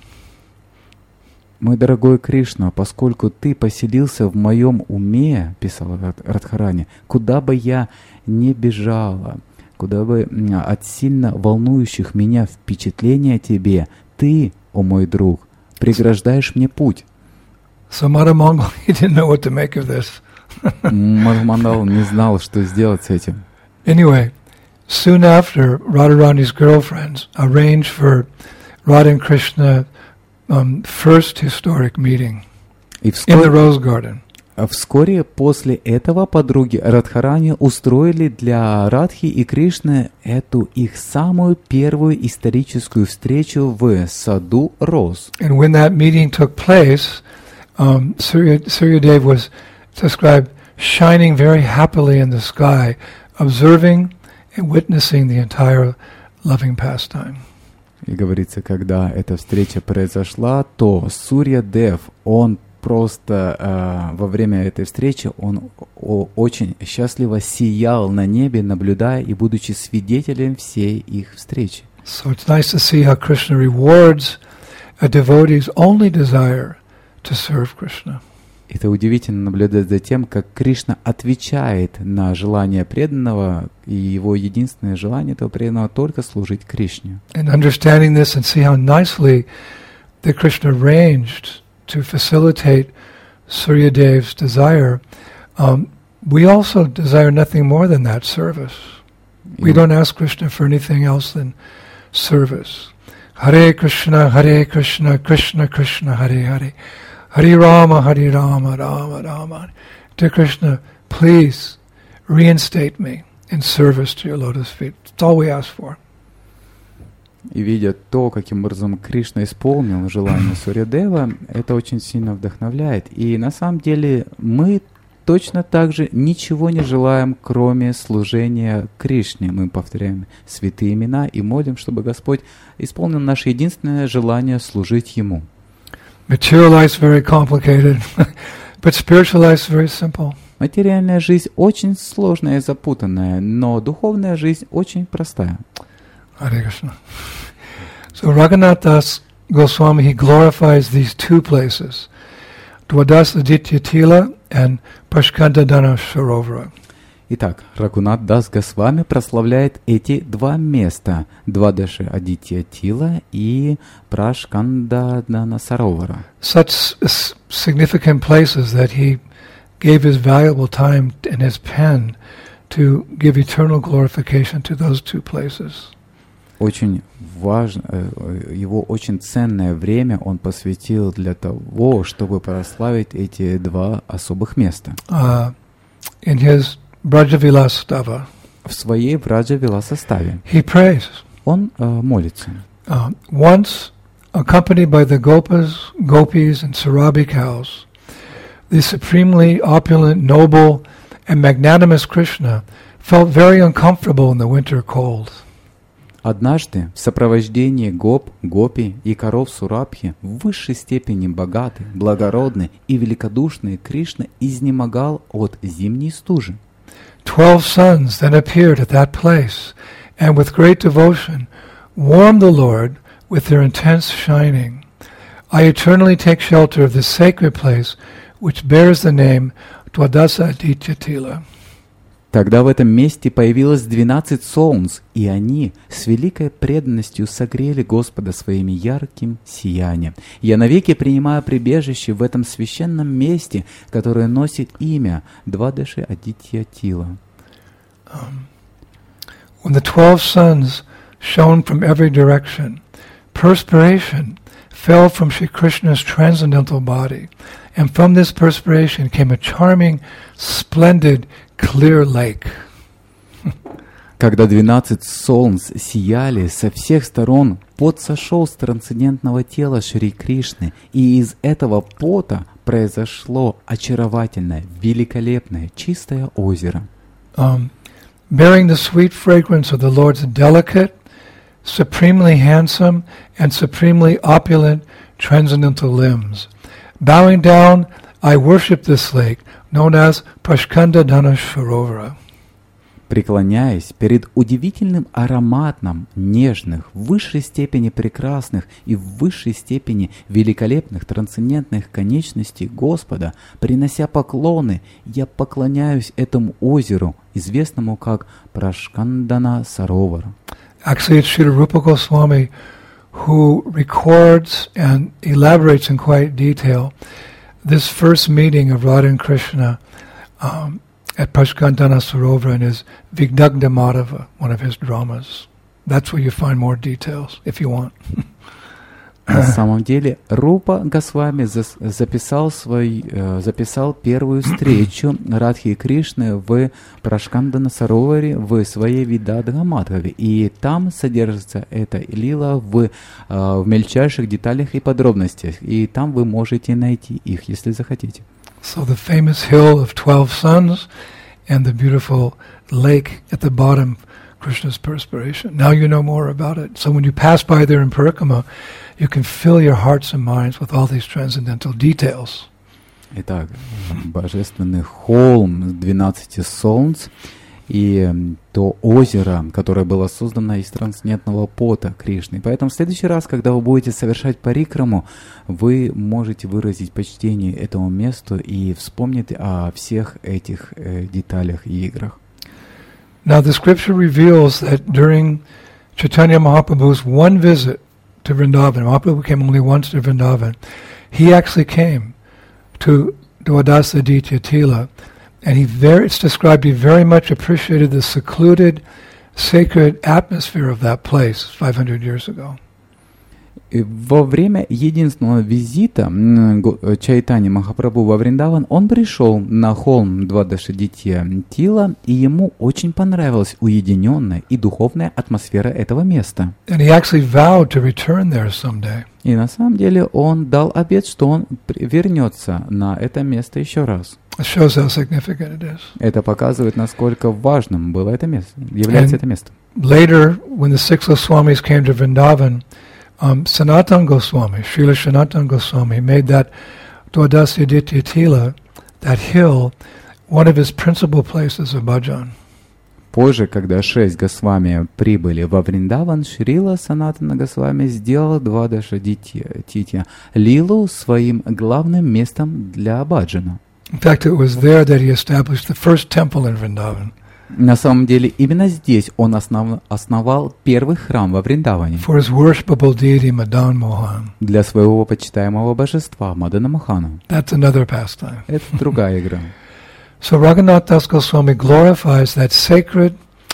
«Мой дорогой Кришна, поскольку ты поселился в моем уме, — писала Радхарани, — куда бы я ни бежала, куда бы от сильно волнующих меня впечатлений о тебе, ты, о мой друг, преграждаешь мне путь». So Madhu Mangal, he didn't know what to make of this. Мадху Мангал не знал, что сделать с этим. Anyway, soon after, Radharani's girlfriends arranged for Radha and Krishna first historic meeting И in the rose garden. вскоре после этого подруги Радхарани устроили для Радхи и Кришны эту их самую первую историческую встречу в саду роз. And when that meeting took place, Suryadev was described shining very happily in the sky, observing and witnessing the entire loving pastime. И говорится, когда эта встреча произошла, то Сурья-Дев, он просто во время этой встречи, он очень счастливо сиял на небе, наблюдая и будучи свидетелем всей их встречи. So it's nice to see how Krishna rewards a devotee's only desire to serve Krishna. Это удивительно наблюдать за тем, как Кришна отвечает на желание преданного, и его единственное желание этого преданного только служить Кришне. And understanding this and see how nicely that Krishna arranged to facilitate Suryadev's desire, we also desire nothing more than that service. We don't ask Krishna for anything else than service. Hare Krishna, Krishna Krishna, Hare Hare. Hare Rama, Rama Rama. Dear Krishna, please reinstate me in service to your lotus feet. That's all we ask for. И видя то, каким образом Кришна исполнил желание Сурьядева, это очень сильно вдохновляет. И на самом деле мы точно так же ничего не желаем, кроме служения Кришне. Мы повторяем святые имена и молим, чтобы Господь исполнил наше единственное желание служить Ему. Material life is very complicated, but spiritual life is very simple. Материальная жизнь очень сложная и запутанная, но духовная жизнь очень простая. Hare Krishna. So Raghunath Das Goswami, he glorifies these two places, Dwadasa Aditya Tila and Prashkandadana Sarovara. Итак, Рагунат Дас Госвами прославляет эти два места, Двадаши Адитья Тила и Прашкандадана Саровара. Such significant places that he gave his valuable time and his pen to give eternal glorification to those two places. Очень важно, его очень ценное время он посвятил для того, чтобы прославить эти два особых места. In his Brajavilastava, в своей Браджа-виласа-ставе he prays. Он молится. Once, accompanied by the Gopas, Gopis, and Sarabi cows, the supremely opulent, noble, and magnanimous Krishna felt very uncomfortable in the winter cold. Однажды в сопровождении гоп, гопи и коров Сурабхи в высшей степени богатый, благородный и великодушный Кришна изнемогал от зимней стужи. 12 suns then appeared at that place, and with great devotion warmed the Lord with their intense shining. I eternally take shelter of this sacred place, which bears the name Dwadasa Aditya Tila. Тогда в этом месте появилось 12 солнц, и они с великой преданностью согрели Господа своими ярким сиянием. Я навеки принимаю прибежище в этом священном месте, которое носит имя Двадаши Адитья Тила. When the 12 suns shone from every direction, perspiration fell from Shri Krishna's transcendental body, and from this perspiration came a charming, splendid, clear lake. Когда 12 солнц сияли со всех сторон, пот сошел с трансцендентного тела Шри Кришны, и из этого пота произошло очаровательное, великолепное, чистое озеро. Bearing the sweet fragrance of the Lord's delicate, supremely handsome, and supremely opulent transcendental limbs. Bowing down, I worship this lake, known as Prashkandadana Sarovara. Преклоняясь перед удивительным ароматом нежных, в высшей степени прекрасных и в высшей степени великолепных трансцендентных конечностей Господа, принося поклоны, я поклоняюсь этому озеру, известному как Прашкандана Саровара. Actually, it's Srila Rupa Goswami who records and elaborates in quite detail this first meeting of Radha and Krishna at Prashkandana Sarovara in his Vignagna Madhava, one of his dramas. That's where you find more details, if you want. На самом деле, Рупа Госвами записал первую встречу Радхи и Кришны в Прашкандана Сароваре в своей Видагна Мадхаве. И там содержится эта лила в мельчайших деталях и подробностях. И там вы можете найти их, если захотите. So the famous hill of 12 suns and the beautiful lake at the bottom, Krishna's perspiration. Now you know more about it. So when you pass by there in Parikrama, you can fill your hearts and minds with all these transcendental details. Итак, божественный холм 12 солнц и то озеро, которое было создано из трансцендентного пота Кришны. Поэтому в следующий раз, когда вы будете совершать парикраму, вы можете выразить почтение этому месту и вспомнить о всех этих деталях и играх. Now the scripture reveals that during Chaitanya Mahaprabhu's one visit to Vrindavan, Mahaprabhu came only once to Vrindavan, he actually came to Dwadasa Ditya Tila, and it's described he very much appreciated the secluded, sacred atmosphere of that place 500 years ago. И во время единственного визита Чайтаньи Махапрабху во Вриндаван, он пришел на холм Двадаша Дитья Тила, и ему очень понравилась уединенная и духовная атмосфера этого места. And he actually vowed to return there someday. И на самом деле он дал обет, что он вернется на это место еще раз. It shows how significant it is. Это показывает, насколько важным было это место, является это место. Later, when the six Goswamis came to Vrindavan, Sanatana Goswami, Srila Sanatana Goswami, made that Dwadasa Ditya Tila, that hill, one of his principal places of bhajan. Позже, когда 6 Госвами прибыли во Вриндаван, Шрила Санатана Госвами сделал Двадаша Дитья Лилу своим главным местом для баджана. In fact, it was there that he established the first temple in Vrindavan. На самом деле, именно здесь он основал первый храм во Вриндаване for his worshipable deity Madan Mohan. Для своего почитаемого божества Мадана Мохана. That's another pastime. Это другая игра. So Raghunath Das Goswami glorifies that sacred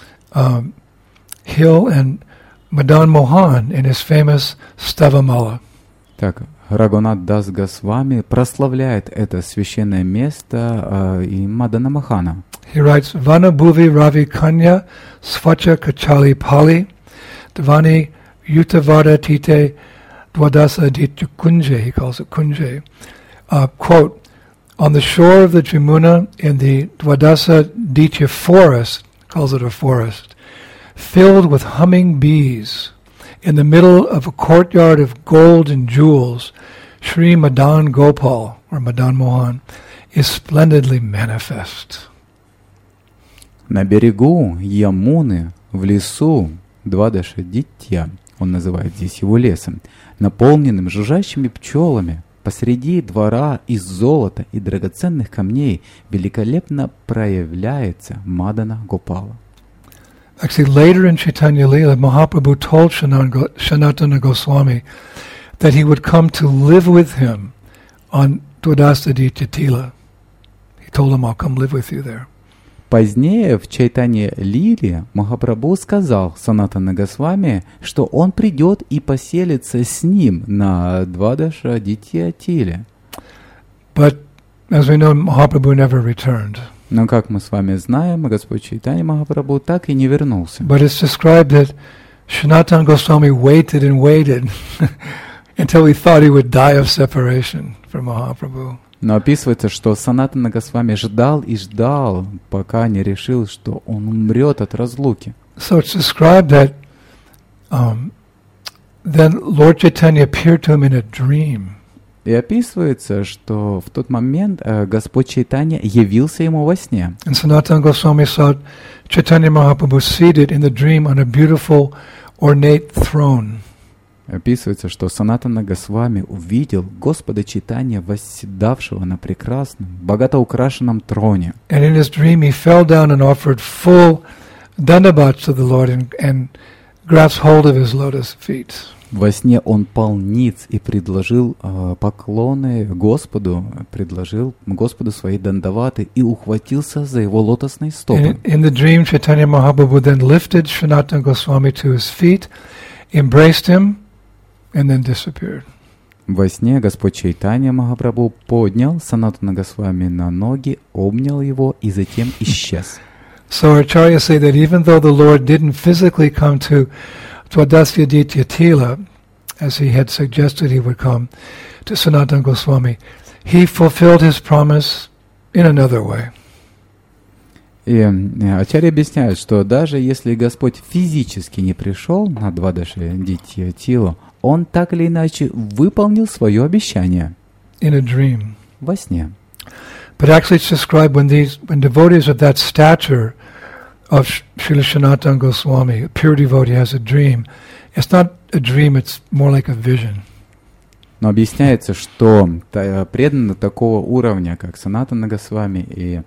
hill and Madan Mohan in his famous Stavamala. Так, Рагунат Дас Госвами прославляет это священное место и Мадана Мохана. He writes, Vana Bhuvi Ravi Kanya Svacha Kachali Pali Devani Yutavada Tite Dwadasa Ditya Kunje, he calls it Kunje. Quote, on the shore of the Jamuna in the Dwadasa Ditya forest, calls it a forest, filled with humming bees, in the middle of a courtyard of gold and jewels, Sri Madan Gopal, or Madan Mohan, is splendidly manifest. На берегу Ямуны, в лесу Двадаша Дитья, он называет здесь его лесом, наполненным жужжащими пчелами, посреди двора из золота и драгоценных камней великолепно проявляется Мадана Гопала. Actually, later in Chaitanya Leela, Mahaprabhu told Sanatana Goswami that he would come to live with him on Dwadasa Ditya Tila. He told him, I'll come live with you there. Позднее в Чайтанье Лиле Махапрабху сказал Санатана Госвами, что он придет и поселится с ним на Двадаша Дитья Тиле. But, as we know, Mahaprabhu never returned. Но, как мы с вами знаем, Господь Чайтанья Махапрабху так и не вернулся. But it's described that Sanatana Goswami waited and waited until he thought he would die of separation from Mahaprabhu. Но описывается, что Санатана Госвами ждал и ждал, пока не решил, что он умрет от разлуки. So it's described that then Lord Chaitanya appeared to him in a dream. И описывается, что в тот момент Господь Чайтанья явился ему во сне. And Sanatana Goswami saw Chaitanya Mahaprabhu seated in the dream on a beautiful, ornate throne. Описывается, что Санатана Госвами увидел Господа Чайтанья восседавшего на прекрасном, богато украшенном троне. And in his dream he fell down and offered full dandavats to the Lord and grasps hold of his lotus feet. Во сне он пал ниц и предложил поклоны Господу, предложил Господу свои дандаваты и ухватился за его лотосные стопы. In the dream, Chaitanya Mahaprabhu then lifted Sanatana Goswami to his feet, embraced him, and then disappeared. Во сне Господь Чайтанья Махапрабху поднял Санатана Госвами на ноги, обнял его и затем исчез. So Acharyas say that even though the Lord didn't physically come to Dwadasa Ditya Tila, as he had suggested he would come to Sanatana Goswami, he fulfilled his promise in another way. И Ачарья объясняет, что даже если Господь физически не пришел на Двадаша Дитья Тилу, он так или иначе выполнил свое обещание. In a dream. Во сне. But actually it's described when devotees of that stature of Srila Sanatana Goswami. A pure devotee has a dream. It's not a dream, it's more like a vision. Но объясняется, что преданные такого уровня, как Санатана Госвами и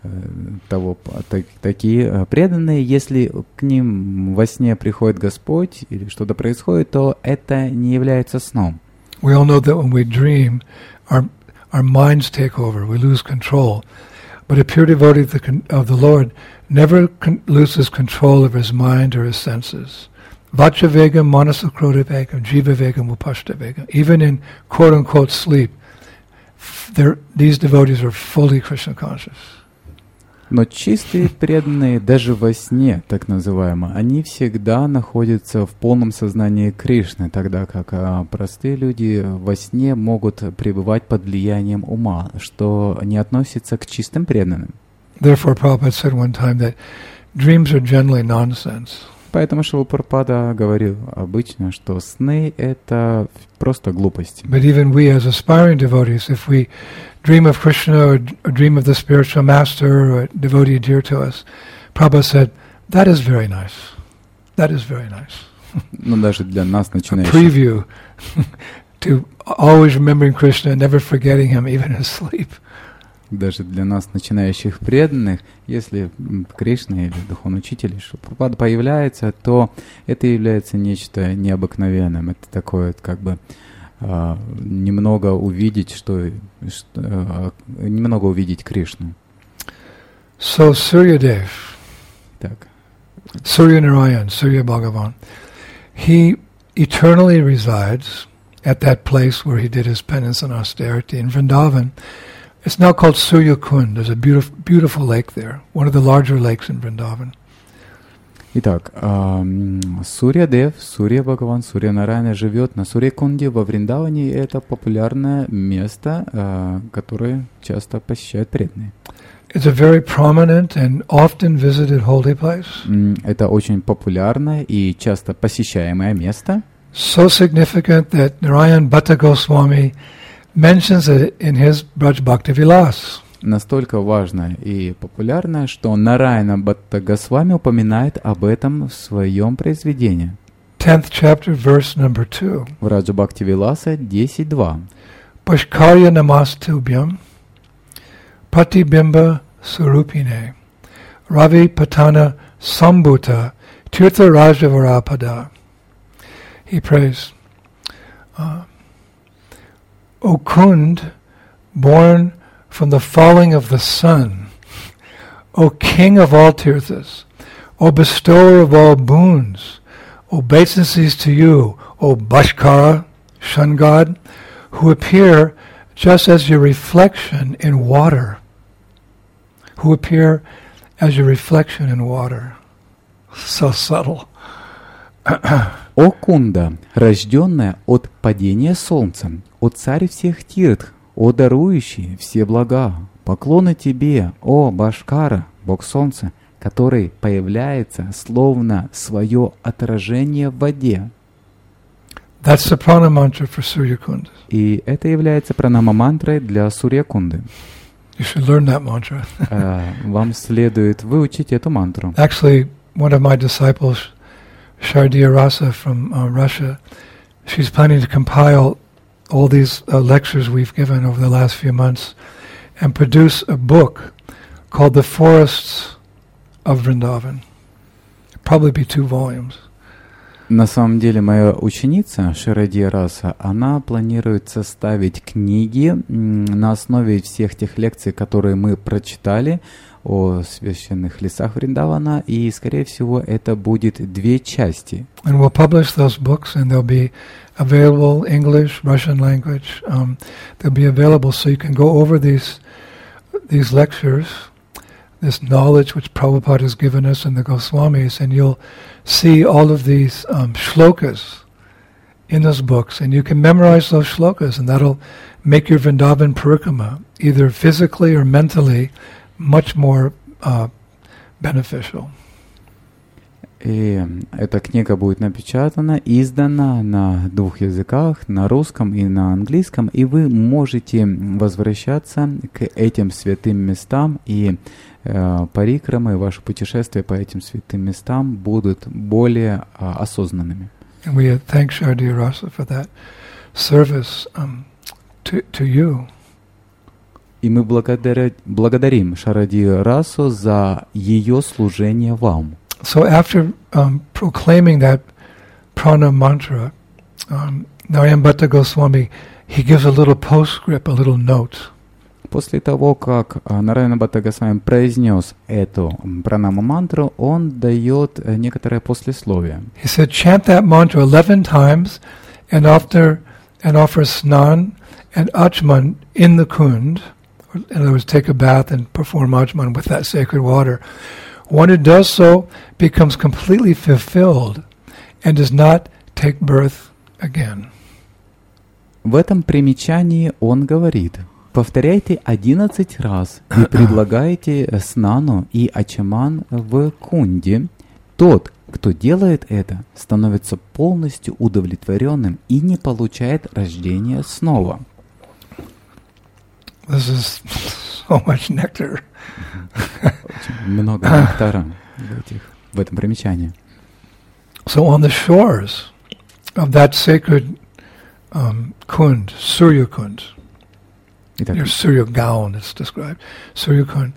такие преданные, если к ним во сне приходит Господь или что-то происходит, то это не является сном. We all know that when we dream, our minds take over, we lose control. But a pure devotee of the Lord never loses control of his mind or his senses. Vacha vegam, manasakrodha vegam, jiva vegam, upashta vegam. Even in quote-unquote sleep, these devotees are fully Krishna conscious. Но чистые преданные даже во сне, так называемо, они всегда находятся в полном сознании Кришны, тогда как простые люди во сне могут пребывать под влиянием ума, что не относится к чистым преданным. Therefore, Prabhupada said one time that dreams are generally nonsense. Поэтому Шрила Прабхупада говорил обычно, что сны — это просто глупости. But even we as aspiring devotees, if we dream of Krishna or dream of the spiritual master or a devotee dear to us, Prabhupada said, that is very nice. That is very nice. Но даже для нас, начинающих... A preview to always remembering Krishna and never forgetting him even in sleep. Даже для нас, начинающих преданных, если Кришна или духовный учитель Прабхупада появляется, то это является нечто необыкновенным. Это такое, как бы, немного увидеть, немного увидеть Кришну. So Suryadev, так. Surya Narayan, Surya Bhagavan, he eternally resides at that place where he did his penance and austerity in Vrindavan. It's now called Surya Kund. There's a beautiful lake there, one of the larger lakes in Vrindavan. Итак, Сурья-Дев, Сурья-Бхагаван, Сурья-Нараяна живет на Сурья-Кунде во Вриндаване. Это популярное место, которое часто посещают преданные. It's a very prominent and often visited holy place. Это очень популярное и часто посещаемое место. So significant that Narayan Bhatta Goswami mentions it in his Braj Bhakti Vilas. Настолько важно и популярно, что Нараяна Бхатта Госвами упоминает об этом в своем произведении. 10th chapter, verse number 2. В Раджа Бхакти Виласа 10.2. Pushkarya namastubhyam patibimba surupine ravi patana sambhuta tirtha rajavarapada. He prays, O Kund, born from the falling of the sun, O King of all tirthas, O bestower of all boons, obeisances to you, O Bhaskara, sun god, who appear just as your reflection in water. Who appear as your reflection in water. So subtle. О Кунда, рожденная от падения солнца, о царь всех тиртх, о дарующий все блага, поклоны тебе, о Башкара, бог солнца, который появляется словно свое отражение в воде. That's the prana mantra for Surya Kunda. И это является пранама-мантрой для Сурья-Кунды. You should learn that mantra. Вам следует выучить эту мантру. Actually, one of my disciples, Shardiya Rasa from Russia, she's planning to compile all these lectures we've given over the last few months and produce a book called The Forests of Vrindavan. It'll probably be 2 volumes. На самом деле, моя ученица Шарадия Раса, она планирует составить книги на основе всех тех лекций, которые мы прочитали о священных лесах Вриндавана, и, скорее всего, это будет 2 части. And we'll publish those books, and they'll be available English, Russian language. They'll be available so you can go over these lectures, this knowledge which Prabhupada has given us in the Goswamis, and you'll see all of these shlokas in those books, and you can memorize those shlokas, and that'll make your Vrindavan parikrama, either physically or mentally, much more beneficial. И эта книга будет напечатана, издана на 2 языках, на русском и на английском, и вы можете возвращаться к этим святым местам и парикрамы, ваши путешествия по этим святым местам будут более осознанными. And we thank Sharadiya Rasa for that service to you. И мы благодарим Шарадию Расу за ее служение вам. So after proclaiming that prana mantra, Narayana Bhatta Goswami, he gives a little postscript, a little note. После того, как Нараяна Бхатта Госвами произнес эту пранама-мантру, он дает некоторое послесловие. He said, chant that mantra 11 times and offer snan and achman in the kund. In other words, take a bath and perform achman with that sacred water. One who does so becomes completely fulfilled and does not take birth again. В этом примечании он говорит: повторяйте 11 раз и предлагайте снану и ачаман в кунде. Тот, кто делает это, становится полностью удовлетворенным и не получает рождения снова. This is so much nectar. Много нектара в этом примечании. So on the shores of that sacred kund, Surya Kund, near Surya Gaon, it's described, Surya Kund,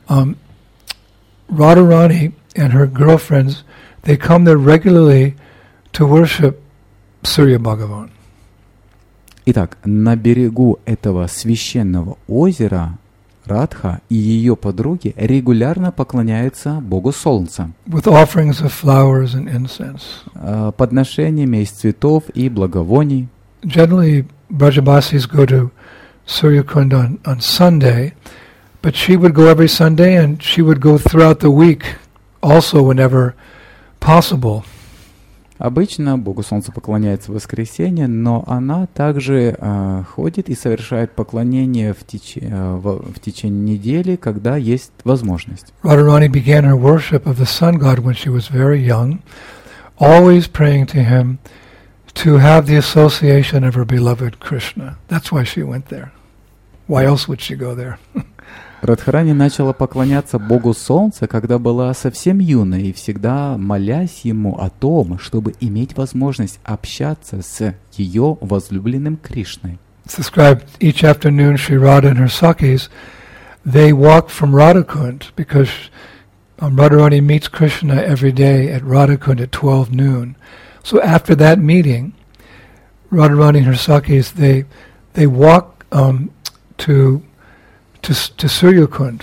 Radharani and her girlfriends, they come there regularly to worship Surya Bhagavan. Итак, на берегу этого священного озера Радха и ее подруги регулярно поклоняются Богу Солнца. With offerings of flowers and incense. Подношениями из цветов и благовоний. Generally, Brajabasis go to Surya Kund on Sunday, but she would go every Sunday and she would go throughout the week also whenever possible. Обычно Богу Солнца поклоняется в воскресенье, но она также ходит и совершает поклонение в течение недели, когда есть возможность. Radharani began her worship of the sun god when she was very young, always praying to him to have the association of her beloved Krishna. That's why she went there. Why else would she go there? Радхарани начала поклоняться Богу Солнца, когда была совсем юной, и всегда молясь ему о том, чтобы иметь возможность общаться с ее возлюбленным Кришной. It's described each afternoon Sri Radha and her Sakhis, they walk from Radhakund because Radharani meets Krishna every day at Radhakund at 12 noon. So after that meeting, Radharani and her Sakhis, they walk to Surya Kund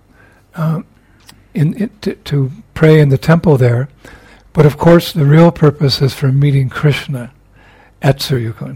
to pray in the temple there. But of course the real purpose is for meeting Krishna at Surya Kund.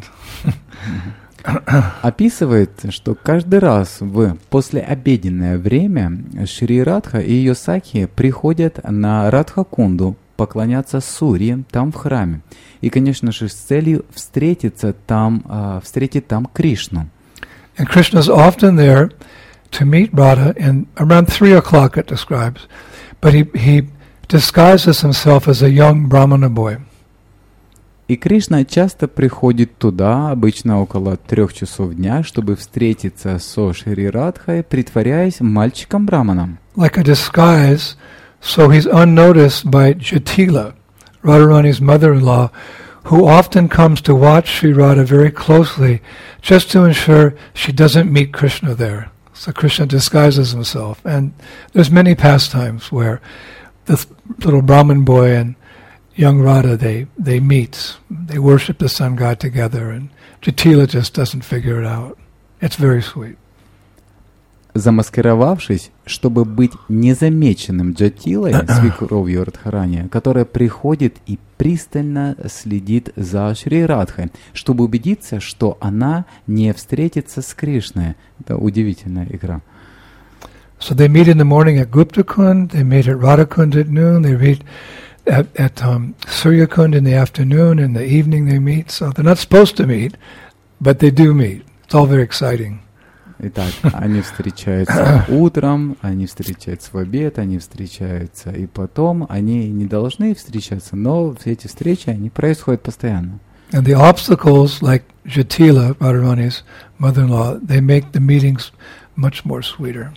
Описывает, что каждый раз в послеобеденное время Шри Радха и ее сакхи приходят на Радха-кунду поклоняться Сурье там в храме. И, конечно же, с целью встретить там Кришну. And Krishna is often there to meet Radha, and around 3 o'clock it describes, but he disguises himself as a young Brahmana boy. И Кришна часто приходит туда, обычно около 3 часов дня, чтобы встретиться со Шри Радхой, притворяясь мальчиком-браманом. Like a disguise, so he's unnoticed by Jatila, Radharani's mother-in-law, who often comes to watch Sri Radha very closely, just to ensure she doesn't meet Krishna there. So Krishna disguises himself. And there's many pastimes where this little Brahmin boy and young Radha, they meet. They worship the sun god together, and Jatila just doesn't figure it out. It's very sweet. Замаскировавшись, чтобы быть незамеченным Джатилой, свекровью Радхарани, которая приходит и пристально следит за Шри Радхой, чтобы убедиться, что она не встретится с Кришной. Это удивительная игра. So they meet in the morning at Gupta Kund, they meet at Radha Kund at noon, they meet at Surya Kund in the afternoon, in the evening they meet. So they're not supposed to meet, but they do meet. It's all very exciting. Итак, они встречаются утром, они встречаются в обед, они встречаются и потом. Они не должны встречаться, но все эти встречи, они происходят постоянно. And the obstacles, like Jatila, Radharani's mother-in-law, they make the meetings much more sweeter.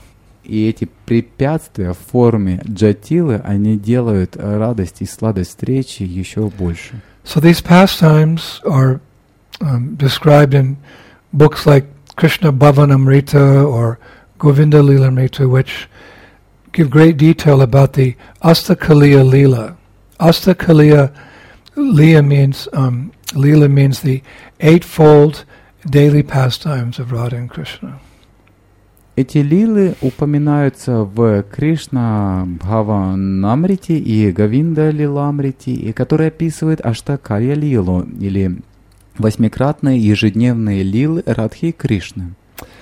И эти препятствия в форме джатилы, они делают радость и сладость встречи еще больше. So these pastimes are described in books like Krishna Bhavanamrita or Govinda Lilamrita, which give great detail about the Astakaliya Leela. Astakaliya Leela means the eightfold daily pastimes of Radha and Krishna. Эти лилы упоминаются в Кришна Бхаванамрите и Говинда Лиламрите, и которые описывают Аштакалья Лилу, или восьмикратные ежедневные лилы Радхи и Кришны.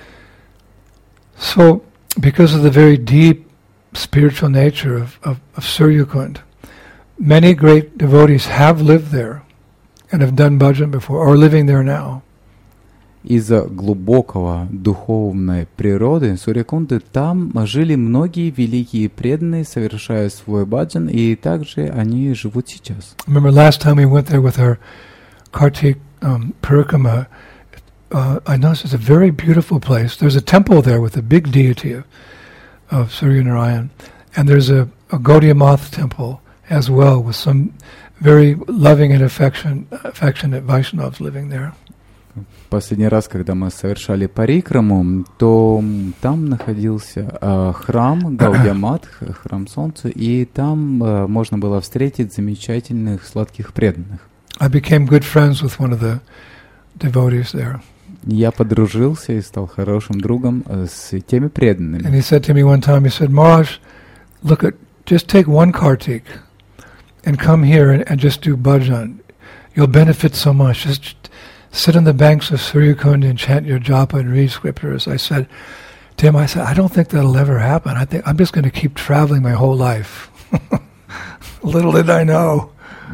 So, because of the very deep spiritual nature of Suryakund, many great devotees have lived there and have done bhajan before, or are living there now. Из-за глубокого духовной природы Сурьякунды там жили многие великие преданные, совершая свой баджан, и также они живут сейчас. Remember last time we went there with our Kartik Parikrama, I noticed it's a very beautiful place. There's a temple there with a big deity of Surya Narayan, and there's a Gaudiya Math temple as well with some very loving and affectionate Vaishnavas living there. Последний раз, когда мы совершали парикраму, то там находился храм Гаудия-Мат, храм Солнца, и там можно было встретить замечательных сладких преданных. I became good friends with one of the devotees there. Я подружился и стал хорошим другом с теми преданными. And he said to me one time, he said, Maharaj, look at, just take one Kartik and come here and just do bhajan. You'll benefit so much. Just sit on the banks of Suryakund and chant your japa and read scriptures. I said to him, I don't think that'll ever happen. I think I'm just going to keep traveling my whole life. Little did I know.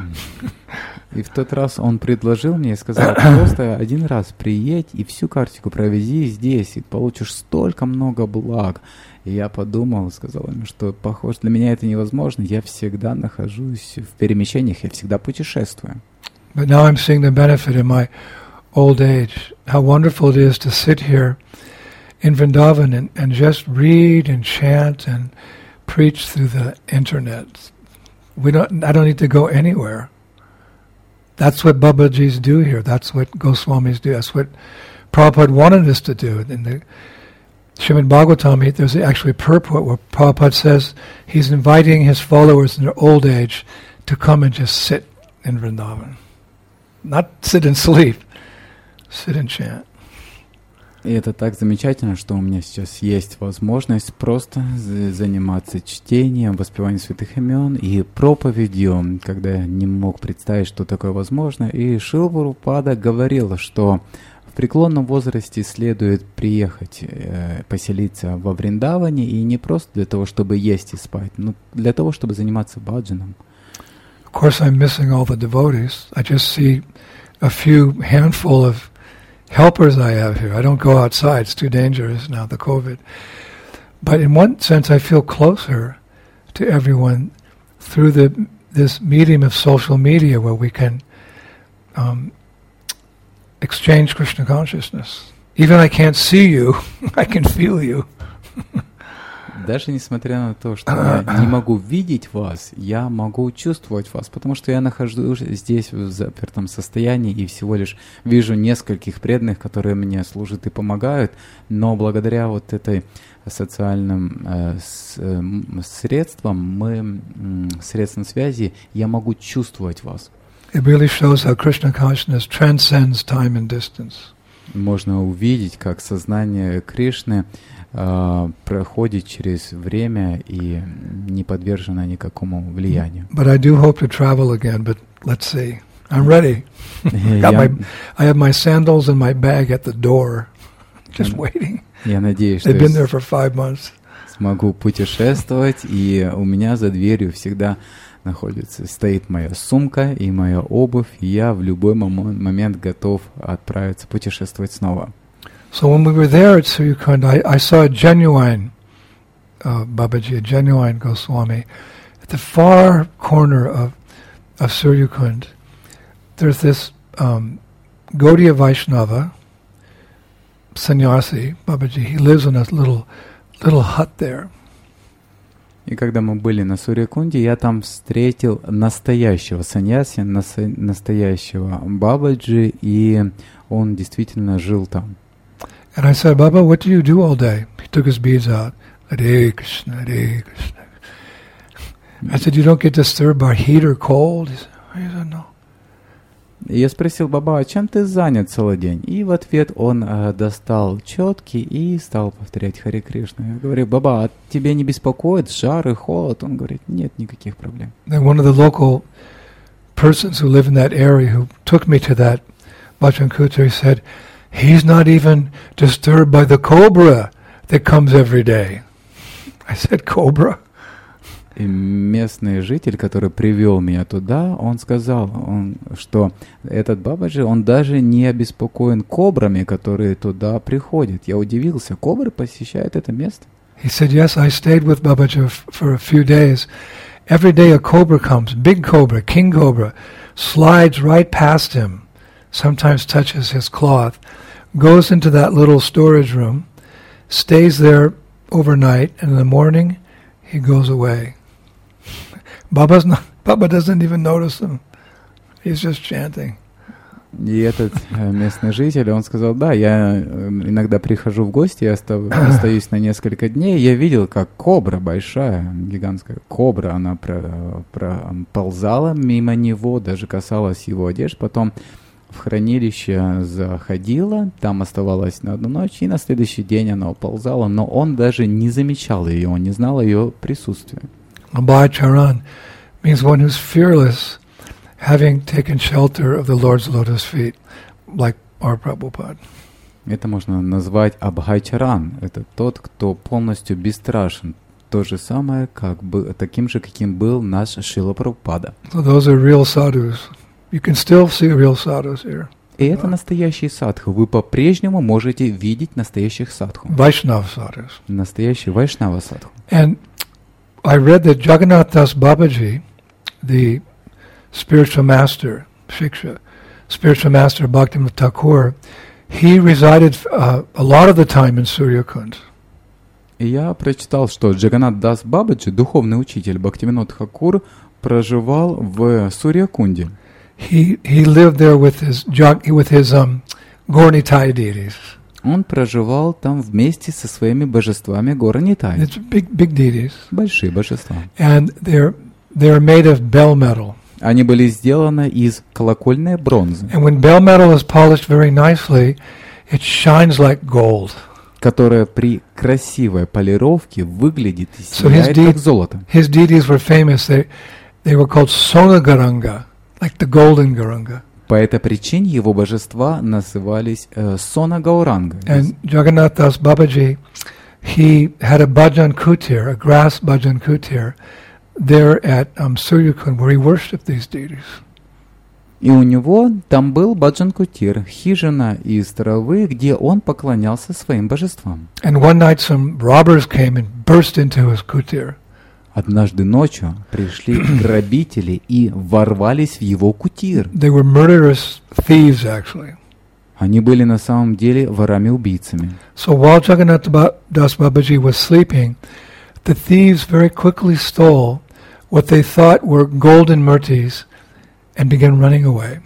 И в тот раз он предложил мне и сказал, просто один раз приедь и всю картику провези здесь, и получишь столько много благ. И я подумал, сказал ему, что, похоже, для меня это невозможно. Я всегда нахожусь в перемещениях, я всегда путешествую. But now I'm seeing the benefit in my old age. How wonderful it is to sit here in Vrindavan and just read and chant and preach through the internet. I don't need to go anywhere. That's what Babajis do here. That's what Goswamis do. That's what Prabhupada wanted us to do. In the Srimad Bhagavatam, there's actually a purport where Prabhupada says he's inviting his followers in their old age to come and just sit in Vrindavan. Not sit and sleep, sit and chant. И это так замечательно, что у меня сейчас есть возможность просто заниматься чтением, воспеванием святых имен и проповедью, когда я не мог представить, что такое возможно. И Шрила Прабхупада говорила, что в преклонном возрасте следует приехать, поселиться во Вриндаване, и не просто для того, чтобы есть и спать, но для того, чтобы заниматься баджаном. Of course, I'm missing all the devotees. I just see a few handful of helpers I have here. I don't go outside. It's too dangerous now, the COVID. But in one sense, I feel closer to everyone through this medium of social media where we can exchange Krishna consciousness. Even I can't see you, I can feel you. Даже несмотря на то, что я не могу видеть вас, я могу чувствовать вас, потому что я нахожусь здесь в запертом состоянии и всего лишь вижу нескольких преданных, которые мне служат и помогают, но благодаря вот этой социальным средствам, средствам связи, я могу чувствовать вас. It really shows how Krishna consciousness transcends time and distance. Можно увидеть, как сознание Кришны проходит через время и не подвержено никакому влиянию. But I do hope to travel again, but let's see. I'm ready. I have my sandals and my bag at the door, just waiting. Я надеюсь, что They've been there for 5 months. Смогу путешествовать, и у меня за дверью всегда стоит моя сумка и моя обувь, и я в любой момент готов отправиться путешествовать снова. So when we were there at Suryakund, I saw a genuine Babaji, a genuine Goswami. At the far corner of Suryakund, there's this Gaudiya Vaishnava, sannyasi, Babaji. He lives in a little little hut there. И когда мы были на Сурьякунде, я там встретил настоящего саньяси, настоящего Бабаджи, и он действительно жил там. And I said, Baba, what do you do all day? He took his beads out. Hare Krishna, Hare Krishna. I said, you don't get disturbed by heat or cold? He said, no. И я спросил Баба, а чем ты занят целый день? И в ответ он достал четки и стал повторять Харе Кришна. Я говорю, Баба, а тебя не беспокоит жар и холод? Он говорит, нет никаких проблем. Then one of the local persons who live in that area who took me to that Bhajan Kutir said, he's not even disturbed by the cobra that comes every day. I said, cobra? И местный житель, который привел меня туда, он сказал, что этот Бабаджи, он даже не обеспокоен кобрами, которые туда приходят. Я удивился, кобры посещают это место? He said, yes, I stayed with Babaji for a few days. Every day a cobra comes, big cobra, king cobra, slides right past him, sometimes touches his cloth, goes into that little storage room, stays there overnight, and in the morning he goes away. Baba doesn't even notice him. He's just chanting. И этот местный житель, он сказал, да, я иногда прихожу в гости, я остаюсь на несколько дней, я видел, как кобра большая, гигантская кобра, она проползала мимо него, даже касалась его одежды, потом в хранилище заходила, там оставалась на одну ночь, и на следующий день она уползала, но он даже не замечал ее, он не знал о ее присутствии. Abhacharan means one who's fearless, having taken shelter of the Lord's lotus feet, like our Prabhupada. Это можно назвать Абхайчаран. Это тот, кто полностью бесстрашен. То же самое, таким же, каким был наш Шрила Прабхупада. So those are real sadhus. You can still see real sadhus here. И это настоящие садху. Вы по-прежнему можете видеть настоящих садху. Vaishnava sadhus. Настоящий вайшнава садху. And I read that Jagannath Das Babaji, the spiritual master, Shiksha, spiritual master Bhaktivinoda Thakur, he resided a lot of the time in Suryakund. И я прочитал, что Джаганнат Дас Бабаджи, духовный учитель Бхактивинод Тхакур, проживал в Сурьякунде. He lived there with his Gaura-Nitai deities. Он проживал там вместе со своими божествами Gaura-Nitai. It's big deities. Большие божества. And they're made of bell metal. Они были сделаны из колокольной бронзы. And when bell metal is polished very nicely, it shines like gold. Которая при красивой полировке выглядит и сияет как золото. His deities were famous. They were called Sona Garanga, like the golden Garanga. По этой причине его божества назывались Сона Гауранга. And Jagannath Das Babaji, he had a bhajan kutir, a grass bhajan kutir, there at Suryakund, where he worshipped these deities. И у него там был баджан-кутир, хижина из травы, где он поклонялся своим божествам. And one night some robbers came and burst into his kutir. Однажды ночью пришли грабители и ворвались в его кутир. They were murderous thieves, actually. Они были на самом деле ворами-убийцами. So while Jagannath Das Babaji was sleeping, the thieves very quickly stole what they thought were golden murtis and began running away.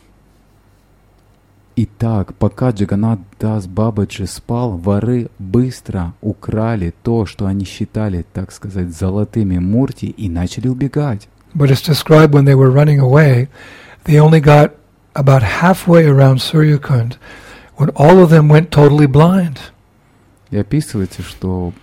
Итак, пока Джаганнат Дас Бабаджи спал, воры быстро украли то, что они считали, так сказать, золотыми мурти, и начали убегать. But it's described when they were running away, they only got about halfway around Suryakund when all of them went totally blind. И описывается, что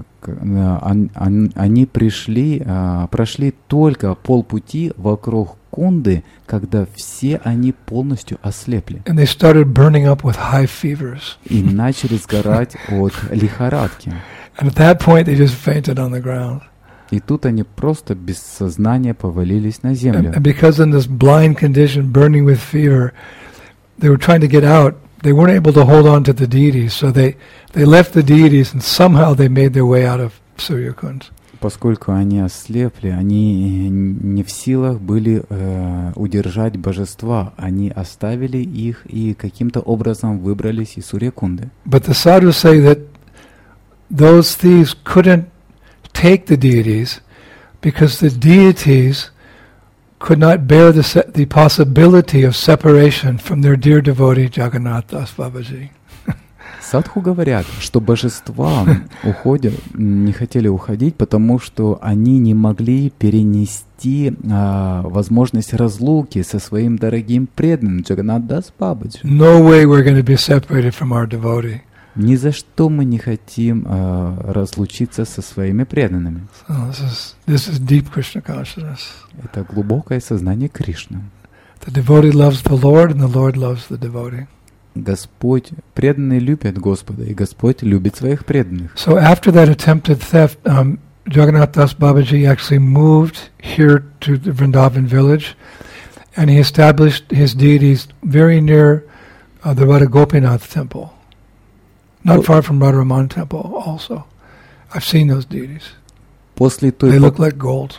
они прошли только полпути вокруг Кунды, когда все они полностью ослепли. And they started burning up with high fevers. И начали сгорать от лихорадки. And at that point they just fainted on the ground. И тут они просто без сознания повалились на землю. And because in this blind condition, burning with fever, they were trying to get out. They weren't able to hold on to the deities, so they left the deities and somehow they made their way out of Suryakund. Поскольку они ослепли, они не в силах были удержать божества. Они оставили их и каким-то образом выбрались из Сурьякунды. But the sadhus say that those thieves couldn't take the deities because the deities could not bear the possibility of separation from their dear devotee Jagannath Das Babaji. Садху говорят, что божества не хотели уходить, потому что они не могли перенести возможность разлуки со своим дорогим преданным Джаганнат Дас Бабаджи. No way we're going to be separated from our devotee. Ни за что мы не хотим разлучиться со своими преданными. So this is deep Krishna consciousness. Это глубокое сознание Кришны. The devotee loves the Lord, and the Lord loves the devotee. Господь, преданные любят Господа, и Господь любит своих преданных. So after that attempted theft, Jagannath Das Babaji actually moved here to the Vrindavan village, and he established his deities very near the Radha Gopinath temple, not far from Radharaman temple also. I've seen those deities. They look like gold.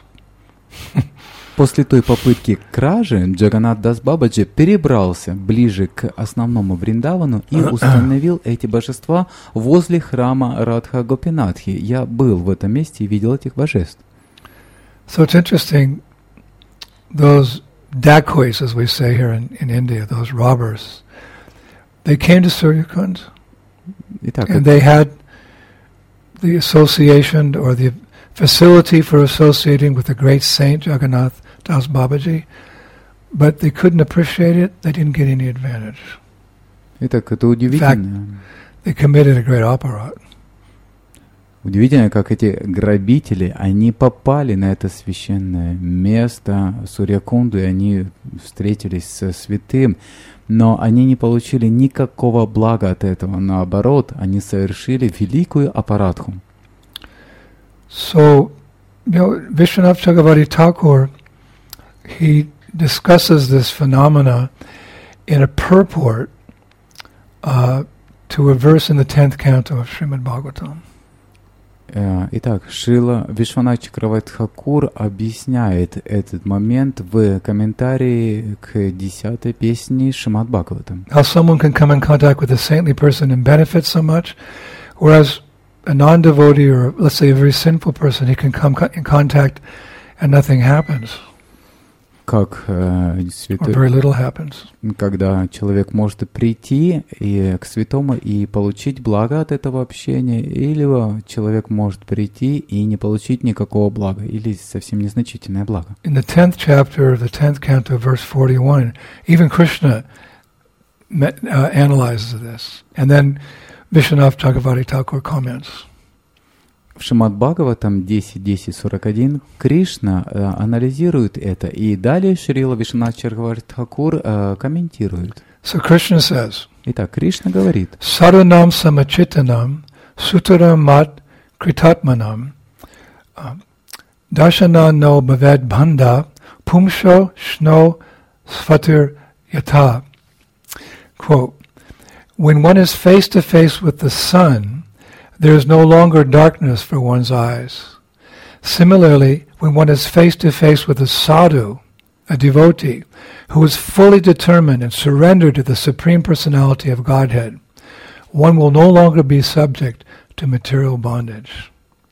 После той попытки кражи Джаганнат Дас Бабаджи перебрался ближе к основному Вриндавану и установил эти божества возле храма Радха Гопинатхи. Я был в этом месте и видел этих божеств. So it's interesting, those dacoits, as we say here in India, those robbers, they came to Suryakund, and they had the association or the facility for associating with the great saint Jagannath Das Babaji, but they couldn't appreciate it. They didn't get any advantage. Итак, это удивительно. They committed a great aparat. Удивительно, как эти грабители, они попали на это священное место Сурьякунду, и они встретились со святым, но они не получили никакого блага от этого. Наоборот, они совершили великую аппаратху. So, Vishwanath Chakravarti Thakur, he discusses this phenomena in a purport to a verse in the 10th canto of Srimad Bhagavatam. Итак, Шрила Вишванат Чакраварти Тхакур объясняет этот момент в комментарии к 10-й песне Шримад Бхагаватам. How someone can come in contact with a saintly person and benefit so much, whereas a non-devotee or, let's say, a very sinful person, he can come in contact and nothing happens. Как святой, or very little happens. Когда человек может прийти к святому и получить благо от этого общения, или человек может прийти и не получить никакого блага, или совсем незначительное благо. In the 10th chapter of the 10th canto, verse 41, even Krishna analyzes this. And then Vishwanath Chakravarti Thakur comments. В Шримад Бхагаватам 10.10.41 Кришна анализирует это, и далее Шрила Вишванат Чакраварти Тхакур комментирует. So Krishna says, Итак, Кришна говорит, Sarunam samachittanam sutaram mat kritatmanam darshana no bhaved bhanda pumsho shno svatir yata. Quote, when one is face to face with the sun, there is no longer darkness for one's eyes. Similarly, when one is face to face with a sadhu, a devotee, who is fully determined and surrendered to the Supreme Personality of Godhead, one will no longer be subject to material bondage.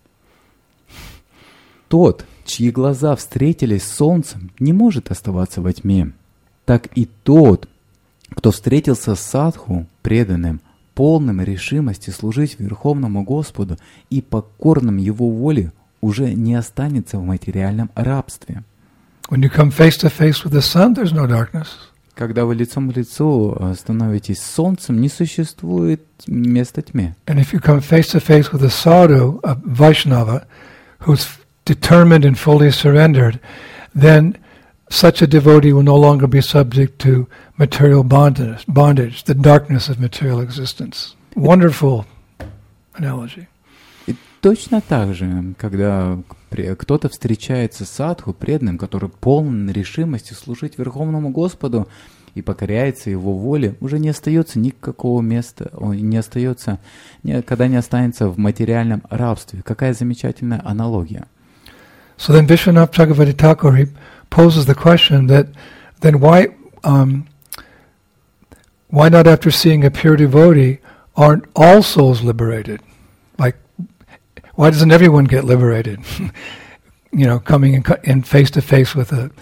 Тот, чьи глаза встретились с солнцем, не может оставаться во тьме. Так и тот, кто встретился с садху, преданным, полным решимости служить Верховному Господу и покорным Его воле, уже не останется в материальном рабстве. When you come face to face with the sun, there's no darkness. Когда вы лицом к лицу становитесь с солнцем, не существует места тьме. And if you come face to face with a sadhu, a Vaishnava, who's determined and fully surrendered, then such a devotee will no longer be subject to material bondage, the darkness of material existence. Wonderful analogy. И точно так же, когда кто-то встречается с садху, преданным, который полон решимости служить Верховному Господу и покоряется Его воле, уже не остается никакого места, он не остается, никогда не останется в материальном рабстве. Какая замечательная аналогия. So then Vishwanath Chakravarti Thakur, he poses the question that then why not after seeing a pure devotee aren't all souls liberated? Like Why doesn't everyone get liberated? Coming in face to face with a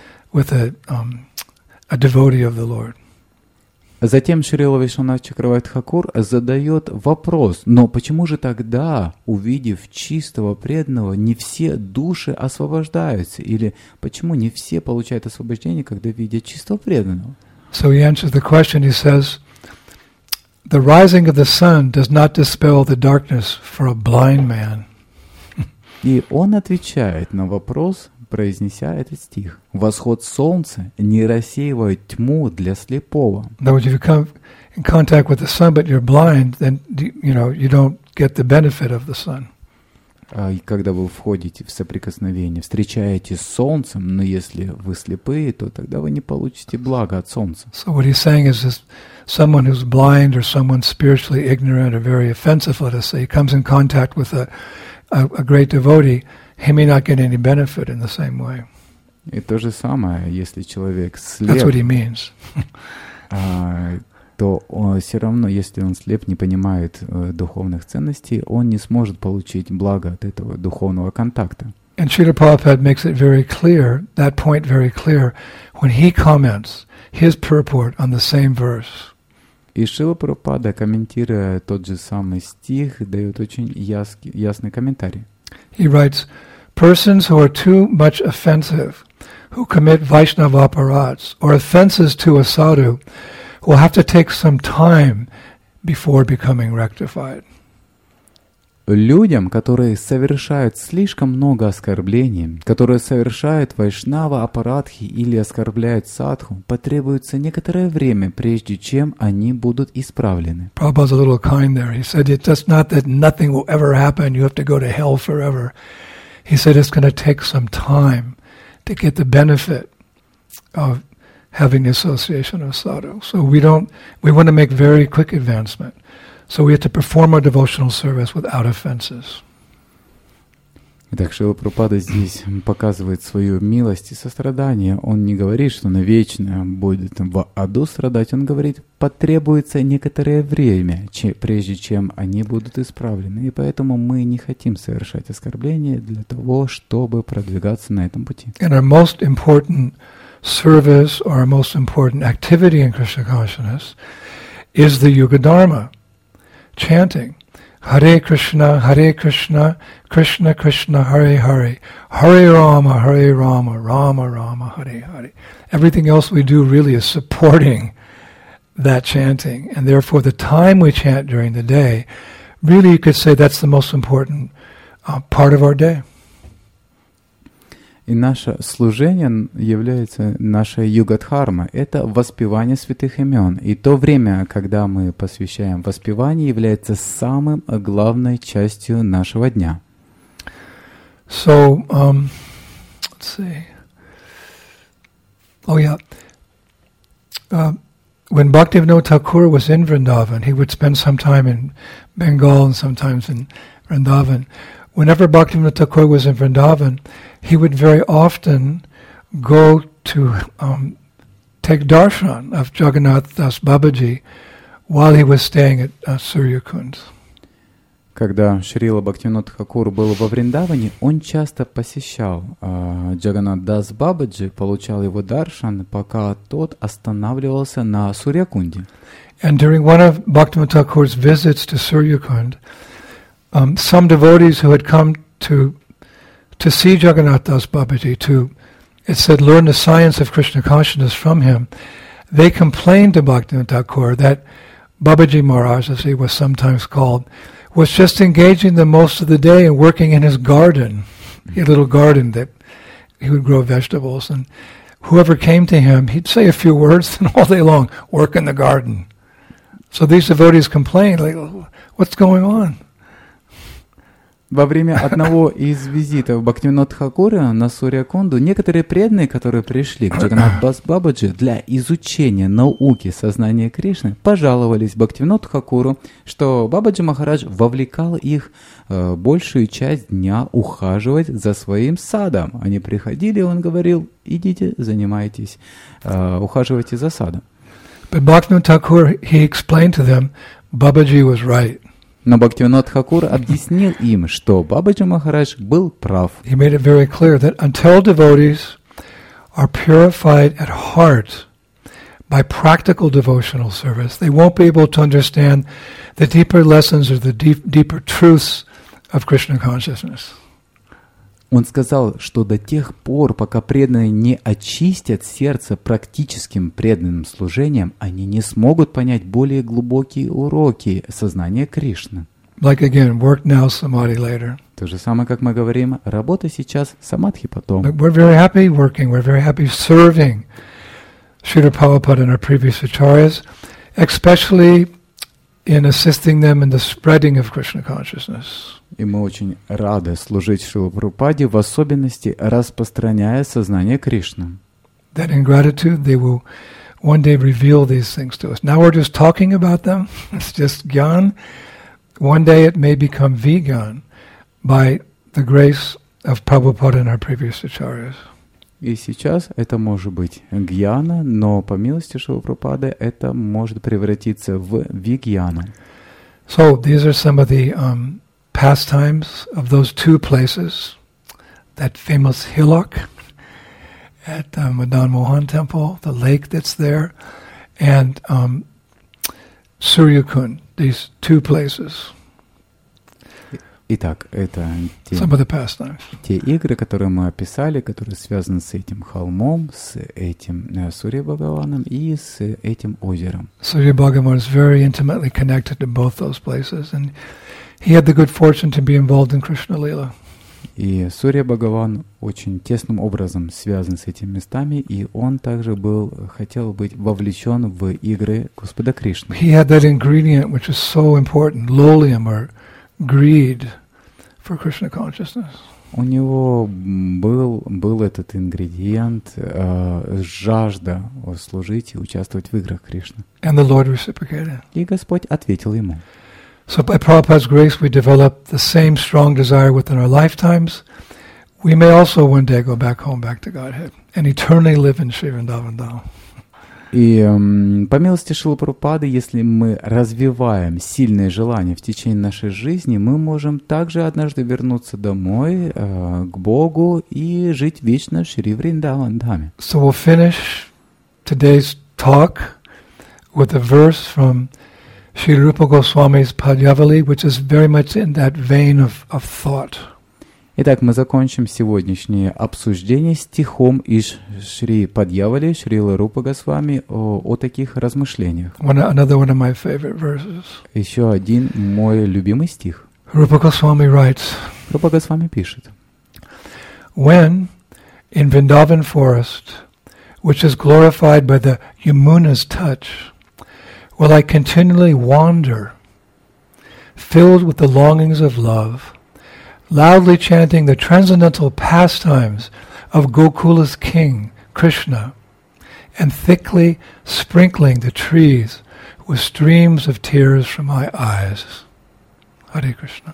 devotee of the Lord. Затем Шрила Вишванат Чакраварти Тхакур задает вопрос, но почему же тогда, увидев чистого преданного, не все души освобождаются? Или почему не все получают освобождение, когда видят чистого преданного? So he answers the question, he says, the rising of the sun does not dispel the darkness for a blind man. И он отвечает на вопрос, произнеся этот стих. Восход солнца не рассеивает тьму для слепого. If you come in contact with the sun, but you're blind, then you don't get the benefit of the sun. И когда вы входите в соприкосновение, встречаетесь с солнцем, но если вы слепые, то тогда вы не получите благо от солнца. So what he's saying is this: someone who's blind or someone spiritually ignorant or very offensive, let us say, comes in contact with a great devotee, he may not get any benefit in the same way. И то же самое, если человек слеп, That's what he means. то все равно, если он слеп, не понимает духовных ценностей, он не сможет получить благо от этого духовного контакта. And Srila Prabhupada makes it very clear, that point very clear, when he comments his purport on the same verse. И Шрила Прабхупада, комментируя тот же самый стих, дает очень ясный комментарий. He writes, persons who are too much offensive, who commit Vaishnava aparats, or offenses to a sadhu, will have to take some time before becoming rectified. Людям, которые совершают слишком много оскорблений, которые совершают вайшнава апарадхи или оскорбляют садху, потребуется некоторое время, прежде чем они будут исправлены. Prabhupada's a little kind there. He said, it's just not that nothing will ever happen, you have to go to hell forever. He said it's going to take some time to get the benefit of having the association of sadhu. So we want to make very quick advancement. So we have to perform our devotional service without offenses. Итак, Шрила Прабхупада здесь показывает свою милость и сострадание. Он не говорит, что навечно будет в аду страдать. Он говорит, потребуется некоторое время, прежде чем они будут исправлены. И поэтому мы не хотим совершать оскорбления для того, чтобы продвигаться на этом пути. And our most important service or our most important activity in Krishna consciousness is the Yuga Dharma. Chanting Hare Krishna, Krishna Krishna, Hare Hare, Hare Rama, Rama Rama, Hare Hare. Everything else we do really is supporting that chanting, and therefore the time we chant during the day, really you could say that's the most important part of our day. И наше служение является нашей югадхарма. Это воспевание святых имен. И то время, когда мы посвящаем воспеванию, является самым главной частью нашего дня. So, let's see. Oh yeah. When Bhaktivinoda Thakur was in Vrindavan, he would spend some time in Bengal and sometimes in Vrindavan. Whenever Bhaktivinoda Thakur was in Vrindavan, he would very often go to take darshan of Jagannath Das Babaji while he was staying at Suryakund. Когда Шрила Бхактивинода Тхакур был во Вриндаване, он часто посещал Джаганнат Дас Бабаджи, получал его даршан, пока тот останавливался на Сурьякунде. And during one of Bhaktivinoda Thakur's visits to Suryakund, some devotees who had come to see Jagannath Das Babaji, it said, learn the science of Krishna consciousness from him, they complained to Bhaktivinoda Thakur that Babaji Maharaj, as he was sometimes called, was just engaging the most of the day and working in his garden. He had a little garden that he would grow vegetables, and whoever came to him, he'd say a few words, and all day long, work in the garden. So these devotees complained, like, what's going on? Во время одного из визитов Бхактивинода Тхакура на Сурьякунду некоторые преданные, которые пришли к Джаганнат Дас Бабаджи для изучения науки сознания Кришны, пожаловались Бхактивиноду Тхакуру, что Бабаджи Махарадж вовлекал их большую часть дня ухаживать за своим садом. Они приходили, и он говорил, идите, занимайтесь, ухаживайте за садом. But Bhaktivinoda Thakur, he explained to them, Babaji was right. Но Бхактивинод Тхакур объяснил им, что Бабаджи Махарадж был прав. He made it very clear that until devotees are purified at heart by practical devotional service, they won't be able to understand the deeper lessons or the deeper truths of Krishna consciousness. Он сказал, что до тех пор, пока преданные не очистят сердце практическим преданным служением, они не смогут понять более глубокие уроки сознания Кришны. Like again, work now, samadhi later. То же самое, как мы говорим, работа сейчас, самадхи потом. But we're very happy working, we're very happy serving Srila Prabhupada and our previous acharyas, especially in assisting them in the spreading of Krishna consciousness. И мы очень рады служить Шрила Прабхупаде, в особенности распространяя сознание Кришны. That in gratitude they will one day reveal these things to us. Now we're just talking about them. It's just gyan. One day it may become vegyan by the grace of Prabhupada and our previous acharyas. И сейчас это может быть гьяна, но по милости Шрила Прабхупады это может превратиться в вигьяну. So these are some of the pastimes of those two places. That famous hillock at Madan Mohan Temple, the lake that's there, and Suryakund, these two places. Итак, это Some of the pastimes. те игры, которые мы описали, которые связаны с этим холмом, с этим Сурья Бхагаваном и с этим озером. Surya Bhagavan is very intimately connected to both those places, and he had the good fortune to be involved in Krishna Lila. И Сурья Бхагаван очень тесным образом связан с этими местами, и он также хотел быть вовлечен в игры Господа Кришны. He had that ingredient which is so important, lolium or greed for Krishna consciousness. У него был этот ингредиент, жажда служить и участвовать в играх Кришны. And the Lord reciprocated. И Господь ответил ему. So by Prabhupada's grace, we develop the same strong desire within our lifetimes. We may also one day go back home, back to Godhead, and eternally live in Sri Vrindavan Dham. И по милости Шрилы Прабхупады, если мы развиваем сильное желание в течение нашей жизни, мы можем также однажды вернуться домой, к Богу и жить вечно в Шри Вриндаван-Дхаме. So we'll finish today's talk with a verse from Sri Rupa Goswami's Padyavali, which is very much in that vein of thought. Итак, мы закончим сегодняшнее обсуждение стихом из Шри Падьявали, Шрила Рупа Госвами о таких размышлениях. Another one of my favorite verses. Еще один мой любимый стих. Rupa Goswami writes, Рупа Госвами пишет. When in Vrindavan forest, which is glorified by the Yamuna's touch, will I continually wander, filled with the longings of love, loudly chanting the transcendental pastimes of Gokula's king, Krishna, and thickly sprinkling the trees with streams of tears from my eyes. Hare Krishna.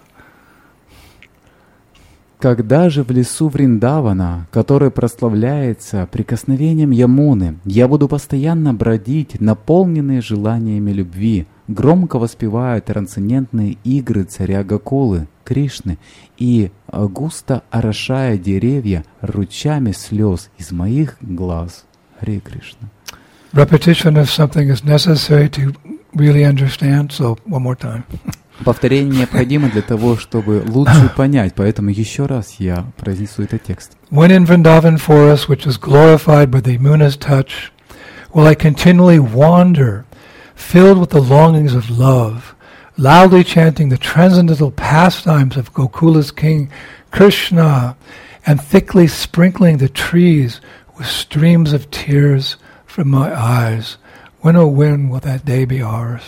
Когда же в лесу Вриндавана, который прославляется прикосновением Ямуны, я буду постоянно бродить, наполненный желаниями любви, громко воспевая трансцендентные игры царя Гокулы, Кришны, и густо орошая деревья ручьями слез из моих глаз. Харе Кришна. Repetition of something is necessary to really understand, so one more time. Повторение необходимо для того, чтобы лучше понять, поэтому еще раз я произнесу этот текст. When in Vrindavan forest, which is glorified by the Yamuna's touch, will I continually wander, filled with the longings of love, loudly chanting the transcendental pastimes of Gokula's king, Krishna, and thickly sprinkling the trees with streams of tears from my eyes. When, oh when, will that day be ours?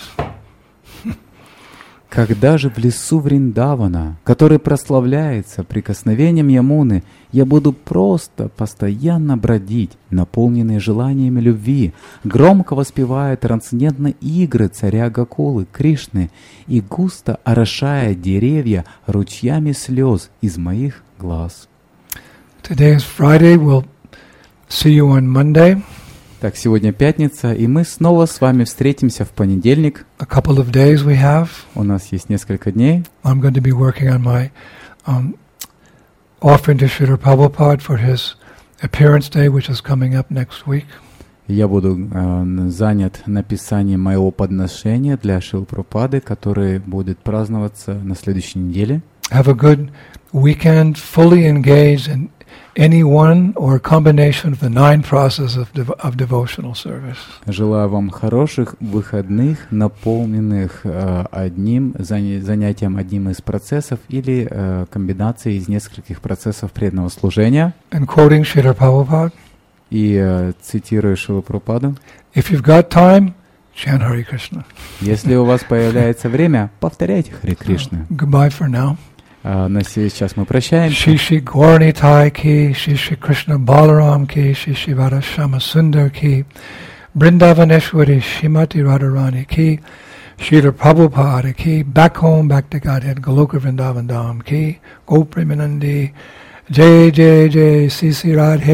Когда же в лесу Вриндавана, который прославляется прикосновением Ямуны, я буду просто постоянно бродить, наполненный желаниями любви, громко воспевая трансцендентные игры царя Гокулы, Кришны, и густо орошая деревья ручьями слез из моих глаз. Today is Friday. We'll see you on Monday. Так, сегодня пятница, и мы снова с вами встретимся в понедельник. A couple of days we have. У нас есть несколько дней. I'm going to be working on my offering to Srila Prabhupada for his appearance day, which is coming up next week. Я буду занят написанием моего подношения для Шрилы Прабхупады, который будет праздноваться на следующей неделе. Have a good weekend, fully engaged in any one or combination of the 9 processes of devotional service. Желаю вам хороших выходных, наполненных занятием одним из процессов или комбинацией из нескольких процессов преданного служения. And quoting Srila Prabhupada. И цитирую Шрилу Прабхупаду. If you've got time, chant Hare Krishna. Если у вас появляется время, повторяйте Харе Кришна. Goodbye for now. На сейчас мы прощаемся. Shri Shri Gauranitai ki, Shri Shri Krishna Balaram ki, Shri Shri Radha Shama Sundar ki, Vrindavaneshwari Shrimati Radharani ki, Srila Prabhupada ki, back home, back to Godhead, Goloka Vrindavan Dham ki, Go Premanandi, Jai Jai Jai Sisi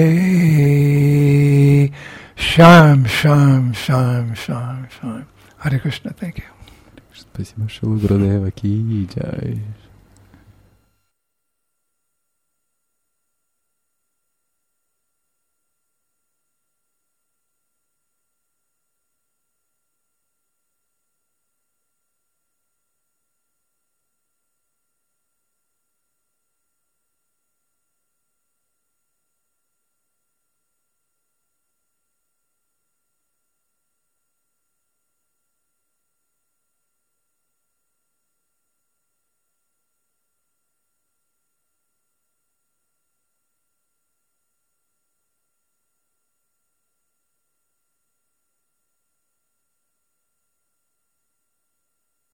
Radhe, Sham Sham Sham Sham Sham. Hare Krishna, thank you. Спасибо, Шрила Гурудева ки джай.